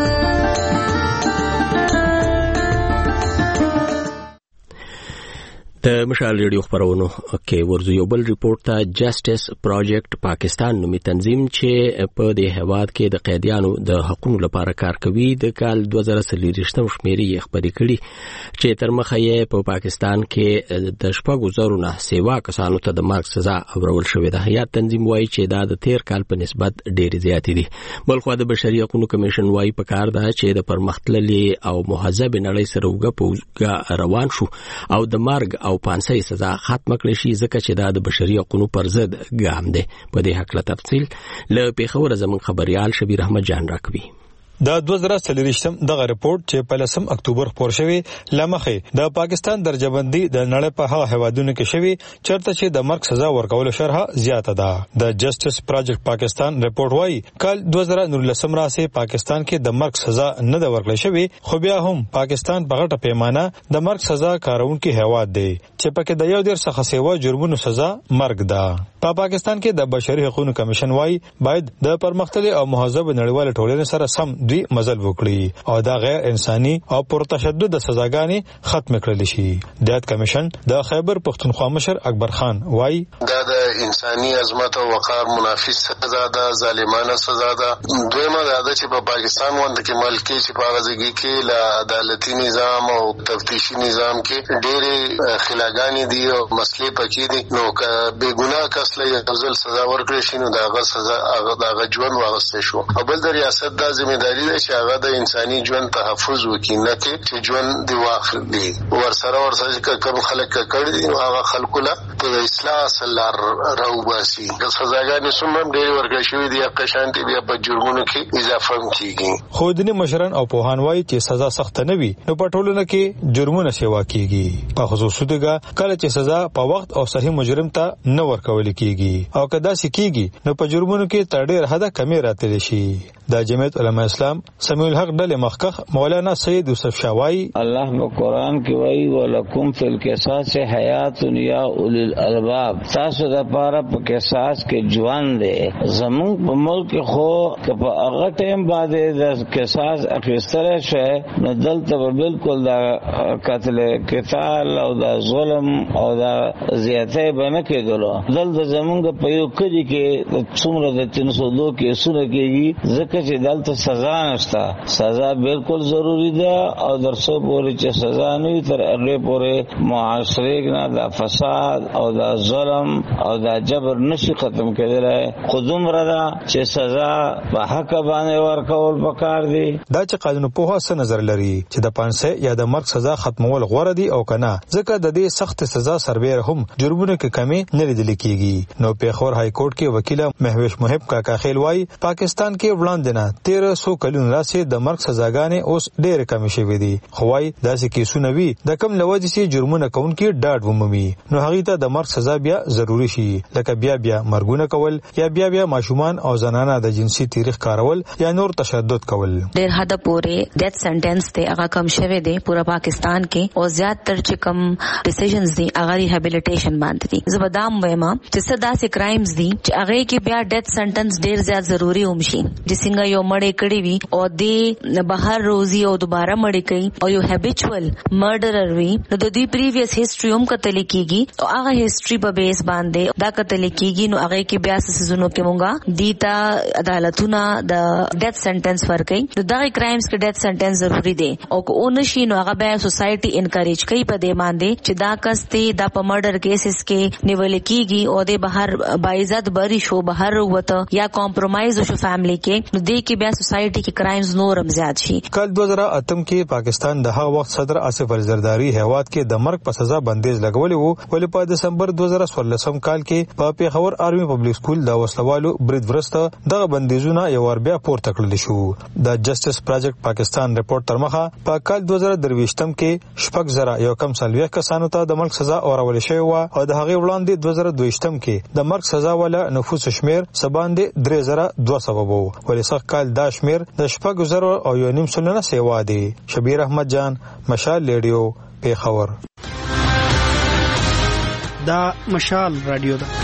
د مشال ریډیو خبرونو کې ورځو یو بل ریپورت ته جسټس پروجیکټ پاکستان نومي تنظیم چې په دې هواد کې د قیدیانو د حقوقو لپاره کار کوي د کال 2023 شمیرې خبرې کړي چې تر مخه یې په پاکستان کې د شپږو زرو نه سیوا کسانو ته د مرګ سزا اورول شوې ده یا تنظیم وایي چې دا د 13 کال په نسبت ډېر زیات دي بلخو د بشري حقوقو کمیشن وایي په کار ده چې د پرمختللي او مهذب نړۍ سره وګه روان شو او د مرګ او پانسي سزا ختم کړي شي ځکه چې دا د بشري حقوقو پر ضد ګام دی په دې حق له تفصیل له پیښور زمون خبريال شبیر احمد جان راکوي د 2023 دغه ریپورت چې په 10 اکتوبر خپور شوی لمخې د پاکستان درجهبندي د نړۍ په هغه هوادونو کې شوی چرته چې د مرګ سزا ورکول شرحه زیاته ده د جسټس پروجیکټ پاکستان ریپورت وايي کال 2019 راسه پاکستان کې د مرګ سزا نه د ورکړل شوی خو بیا هم پاکستان په غټه پیمانه د مرګ سزا کارونکو هواد دی چې پکې د یو ډیر څخه سیوا جرمونو سزا مرګ ده په پاکستان کې د بشري حقوقو کمیشن وايي باید د پرمختللي او مهذب نړیوال ټولنې سره سم دوی مزل وکړي او دا غیر انساني او پرتشدد سزاګانې ختم کړل شي د کمیشن د خیبر پختونخوا مشر اکبر خان وايي دا د انساني عظمت او وقار منافس سزا ده ظالمانه سزا ده دویمه دا چې په پاکستان باندې کې ملکی چې په غزګي کې له عدالتي نظام او تفتیشي نظام کې ډېرې خلاګانې دي او مسلې پکې دي نو به ګناه کس له ځل سزا ورکړي شي نو دا غ سزا هغه ژوند واغسته شو او بل د ریاست د ځمېداري چې هغه د انساني ژوند تحفظ وکړي نه چې ژوند دی واخلي ورسره کوم خلک کړي دي هغه خلکو له په اصلاح سلار راوباسي د سزاګانې څومره ډېر ورکړل شوی دی که شانتي بیا په جرمونو کې اضافه کیږي خو د مشران او پوهان وايي چې سزا سخت نه وي نو په ټولنه کې جرمونه سیوا کیږي په خصوصي توګه کله چې سزا په وخت او صحیح مجرم ته نه ورکول کیږي او کدا سکیږي نو په جرمونو کې تر ډېر حد کمی راتلی شي د جمعیت علماء اسلام سمیع الحق ډلې مخکخ مولانا سید یوسف شاوای الله په قران کې وایي ولکم فی القصاص حیات یا اولی الالباب تاسو د پاره په قصاص کې ژوند دی زمون په ملک خو په هغه ټیم باندې د قصاص اخیستل شوی نو دلته بالکل د قتل قتال او د ظلم او د زیاتې باندې کېدلو دلته زمونږ په یو کلی کې څومره د 302 کې سونه کېږي ځکه چې دلته سزا سزا نشته. سزا بالکل ضروری ده او درڅو پورې چې سزا نه وي تر هغه پورې معاشره نه د فساد او د ظلم او د جبر نشي ختم کېدلای. خودم را چې سزا په حق باندې ورکول پکار دي. دا چې قانون په څه نظر لري چې د پانسه یا د مرګ سزا ختمول غوړه دي او کنه، ځکه د دې سخت سزا سربېر هم جرمونو کې کمی نه لیدل کیږي. نو پیښور های کورټ کې وکیل مهوش محب کاکا خیل وايي پاکستان کې وړاندې نه 1300 کلونه راځي د مرګ سزاګانې اوس ډېر کم شوې دي. خو وايي داسې کیسونه وي د کم لوجې چې جرمونه کوونکي ډاډ ومومي نو هغه ته د مرګ سزا بیا ضروری شي، لکه بیا مرګونه کول یا بیا ماشومان او زنانه د جنسي تاریخ کارول یا نور تشدد کول. ډېر حد پورې ډیث سنټنس ته هغه کم شوی دی پورا پاکستان کې او زیاتره چې کم ډیسیژنز دي هغه ریهابیلیټیشن باندې دي. زبردام وایم چې صدا سي کرایمز دي چې هغه کې بیا ډیث سنټنس ډېر زیات ضروری هم شي. چې څنګه یو مړی کړی وي او د بهر روزي او دوباره مړی کوي او یو هابیچوال مرډرر وي نو د دې پریویس هیستوري هم کتل کیږي او هغه هیستوري په بیس باندې دا کتل کیږي نو هغه کې بیا سيزونو کې مونږه دیتا عدالتونه د ډیث سنټنس ورکړي. دغه کرایمز کې ډیث سنټنس ضروری دی او کو نشي نو هغه بیا سوسایټي انکریج کوي په دې باندې چې دا کس ته د په مرډر کیسز کې نیول کیږي او د بهر باعزت بری شو بهر وته یا کمپرمایز شو فیملی کې نو دې کې بیا سوسایټي کې کرایمز نورم زیات شي. کال 2008 کې پاکستان د هغه وخت صدر آصف علي زرداری هیواد کې د مرګ په سزا بندیز لګولې وو، ولې په دسمبر 2016 کال کې په پیښور آرمي پبلک سکول د وسلوالو برید ورسته دغه بندیزونه یو ور بیا پورته کړل شو. د جسټس پروجیکټ پاکستان ریپورت تر مخه په کال 2023 کې شپږ زره یو کم سلوي کسانو ته د مرګ سزا اورول شوی و او د هغه وړاندې 2022 کې د مرګ سزا ولا نفوس شمیر سباندې 3200 وو، ولې څخه کال دا شمیر د شپږ زره او یو نیم سلنه سیوا دی. شبیر احمد جان، مشال ریډیو، پیښور. دا مشال رادیو ده.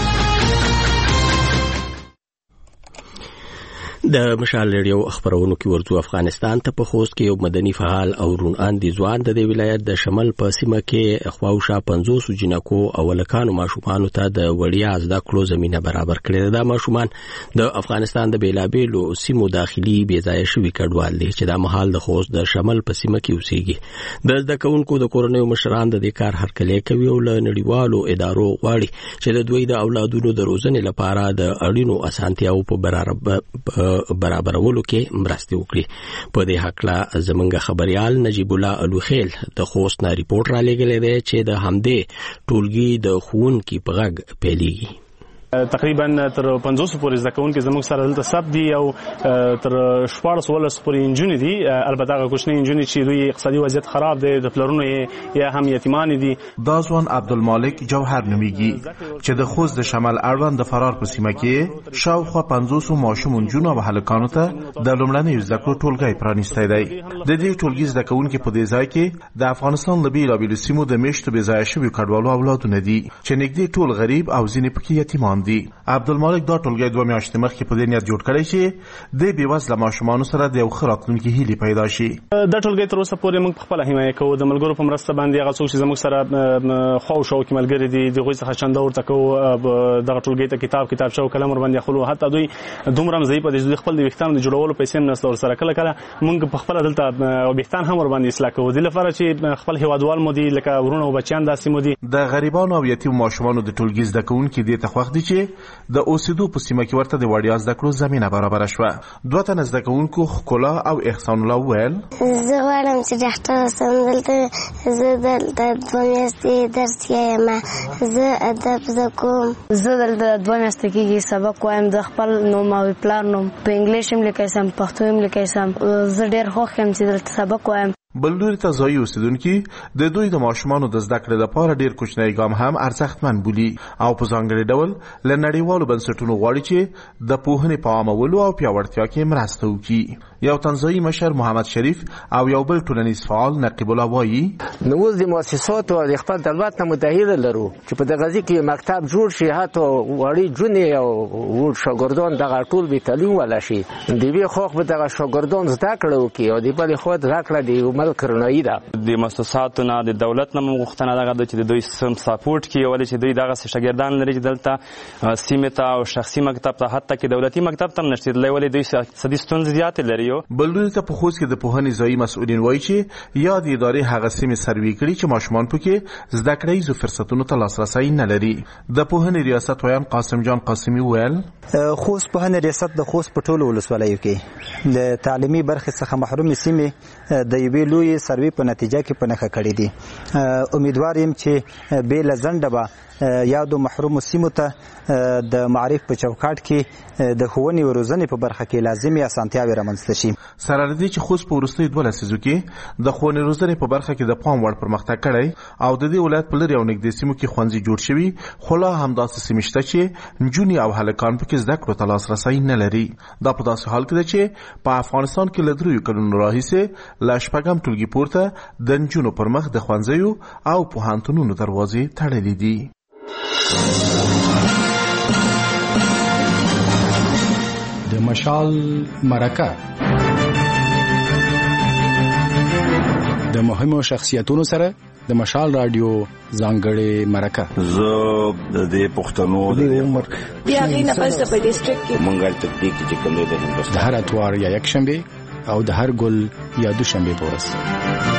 د مشال ریډیو خبرونو کې ورځو افغانستان ته په خوست کې یو مدني فعال او رون اندي ځوان د ولایت د شمال په سیمه کې خواوشا 500 جنکو او ولکانو ماشومان ته د وړیا زده کړو زمينه برابر کړې ده. ماشومان د افغانستان د بیلابېلو سیمو داخلي بې ځای شوي کډوال دي چې د محل د خوست د شمال په سیمه کې اوسېږي. د زده کوونکو د کورنیو مشران د کار هرکلی کوي او له نړیوالو ادارو غواړي چې د دوی د اولادونو د روزنې لپاره د اړینو اسانتیاو په برابرولو کې مرسته وکړي. په دې حق لا زمونږ خبريال نجیب الله الوخیل د خوست نه ریپورت را لګلې دی چې د همدې ټولګي د خون کې په غږ پیلېږي. تقریبا تر 500 پورې ځکهونکو زموږ سره دلته سب دي او تر 14 ولس پورې انجونی دي. البته هغه کوچنی انجونی چې دوی اقتصادي وضعیت خراب دي د پلرونو یا هم یتیمان دي. دا ځوان عبدالمالک جوهر نومیږي چې د خوست د شمال اړوند د فرار په سیمه کې شاوخوا 500 ماشوم انجونو او هلکانو ته د لومړنۍ زده کړو ټولګی پرانیستی دی. د دې ټولګي زده کوونکي په دې ځای کې د افغانستان له بیلابېلو سیمو د میشتو بې ځایه شویو کډوالو اولادونه دي چې نږدې ټول غریب او ځینې پکې یتیمان دي. عبدالمالک دا ټولګی 2 میاشتې مخکې په دې نیت جوړ کړی چې د بېوزله ماشومانو سره د یو ښه راتلونکي هیلې پیدا شي. دا ټولګی تر اوسه پورې موږ خپله حمایه کوو د ملګرو په مرسته باندې. هغه څوک چې زموږ سره خواوشاو کې ملګري دي د هغوی څخه چنده ورته کوو. دغه ټولګی ته کتابچه او قلم ورباندې اخلو. حتی دوی دومره ضعیف دي چې خپل د ویښتانو د جوړولو پیسې هم نشته ورسره. کله موږ په خپله دلته ویښتان هم ورباندې اصلاح کوو دې لپاره چې خپل هیوادوال مو دي لکه ورونه او بچیان داسې مو دي. د غریبانو او یتیم ماشومانو د ټولګي زده کوونکي دې ته خوښ دي چې د اوسېدو په سیمه کې ورته د وړیا زده کړو زمینه برابره شوه. 2 تنه زده کوونکو ښکلا او احسان الله وویل زه غواړم چې ډاکټر شم. زه دلته 2 میاشتې درس یم. زه ادب زده کوم. زه دلته 2 میاشتې کېږي سبق وایم. د خپل نوم او پلار نوم په انګلیش هم لیکلی سم، پښتو هم لیکلی سم. زه ډېر خوښ یم چې دلته سبق وایم. بل لوري ته ځایي اوسیدونکي د دوی د ماشومانو د زده کړې لپاره ډېر کوچنی ګام هم ارزښتمن بولي او په ځانګړي ډول له نړیوالو بنسټونو غواړي چې د پوهنې په عامولو او پیاوړتیا کې مرسته وکړي. یو تنزانیایي مشر محمد شریف او یو بل ټولنیز فعال نقیب الله وایي نو اوس د مؤسساتو او د خپل دولت نه متحده لرو چې په دغه ځای کې مکتب جوړ شي، حتی وړي جونې او شاګردان دغه ټول به تعلیم ولا شي. د وی خو به دغه شاګردان زده کړه وکړي او د بل خو زده کړه د ملک رڼایي ده. د مؤسساتو نه د دولت نه غوښتنه دغه ده چې دوی سم سپورټ کړي، ولې چې دوی دغه شاګردان لري چې دلته سیمې ته او شخصي مکتب ته حتی کې دولتي مکتب ته هم نشي تللی، ولې دوی اقتصادي ستونزې زیاتې لري. بل لوري ته په خوست کې د پوهنې ځایي مسؤلین وایي چې یا د ادارې هغه سیمې سروې کړي چې ماشومان پکې زده کړیزو فرصتونو ته لاسرسی نه لري. د پوهنې ریاست ویان قاسم جان قاسمي ویل خوست پوهنې ریاست د خوست په ټولو ولسوالیو کې د تعلیمي برخې څخه محرومې سیمې د یوې لویې سروې په نتیجه کې په نښه کړي دي. امیدوار یم چې بې له ځنډه به یادو محرومو سیمو ته د معرف په چوکاټ کې د ښوونې او روزنې په برخه کې لازمي اسانتیاوې رامنځته شي. سره له دې چې خوست په وروستیو 2 لسیزو کې د ښوونې روزنې په برخه کې د پام وړ پرمختګ کړی او د دې ولایت په لرې او نږدې سیمو کې ښوونځي جوړ شوي، خو لا همداسې سیمې شته چې نجونې او هلکان پکې زده کړو ته لاسرسی نه لري. دا په داسې حال کې ده چې په افغانستان کې له 3 کلونو راهیسې له 8 ټولګي پورته د نجونو پر مخ د ښوونځیو او پوهنتونونو دروازې تړلې دي. د مشال مرکه د مهمو شخصیتونو سره د مشال رادیو ځانګړې مرکه. زه د پښتنو د عمر بیا غینه پس په ډیسټریکټ کې منګل تطبیق چې کوم د هندوستان د هر اتوار یا یک شنبه او د هر ګل یا دوشنبه په ورځ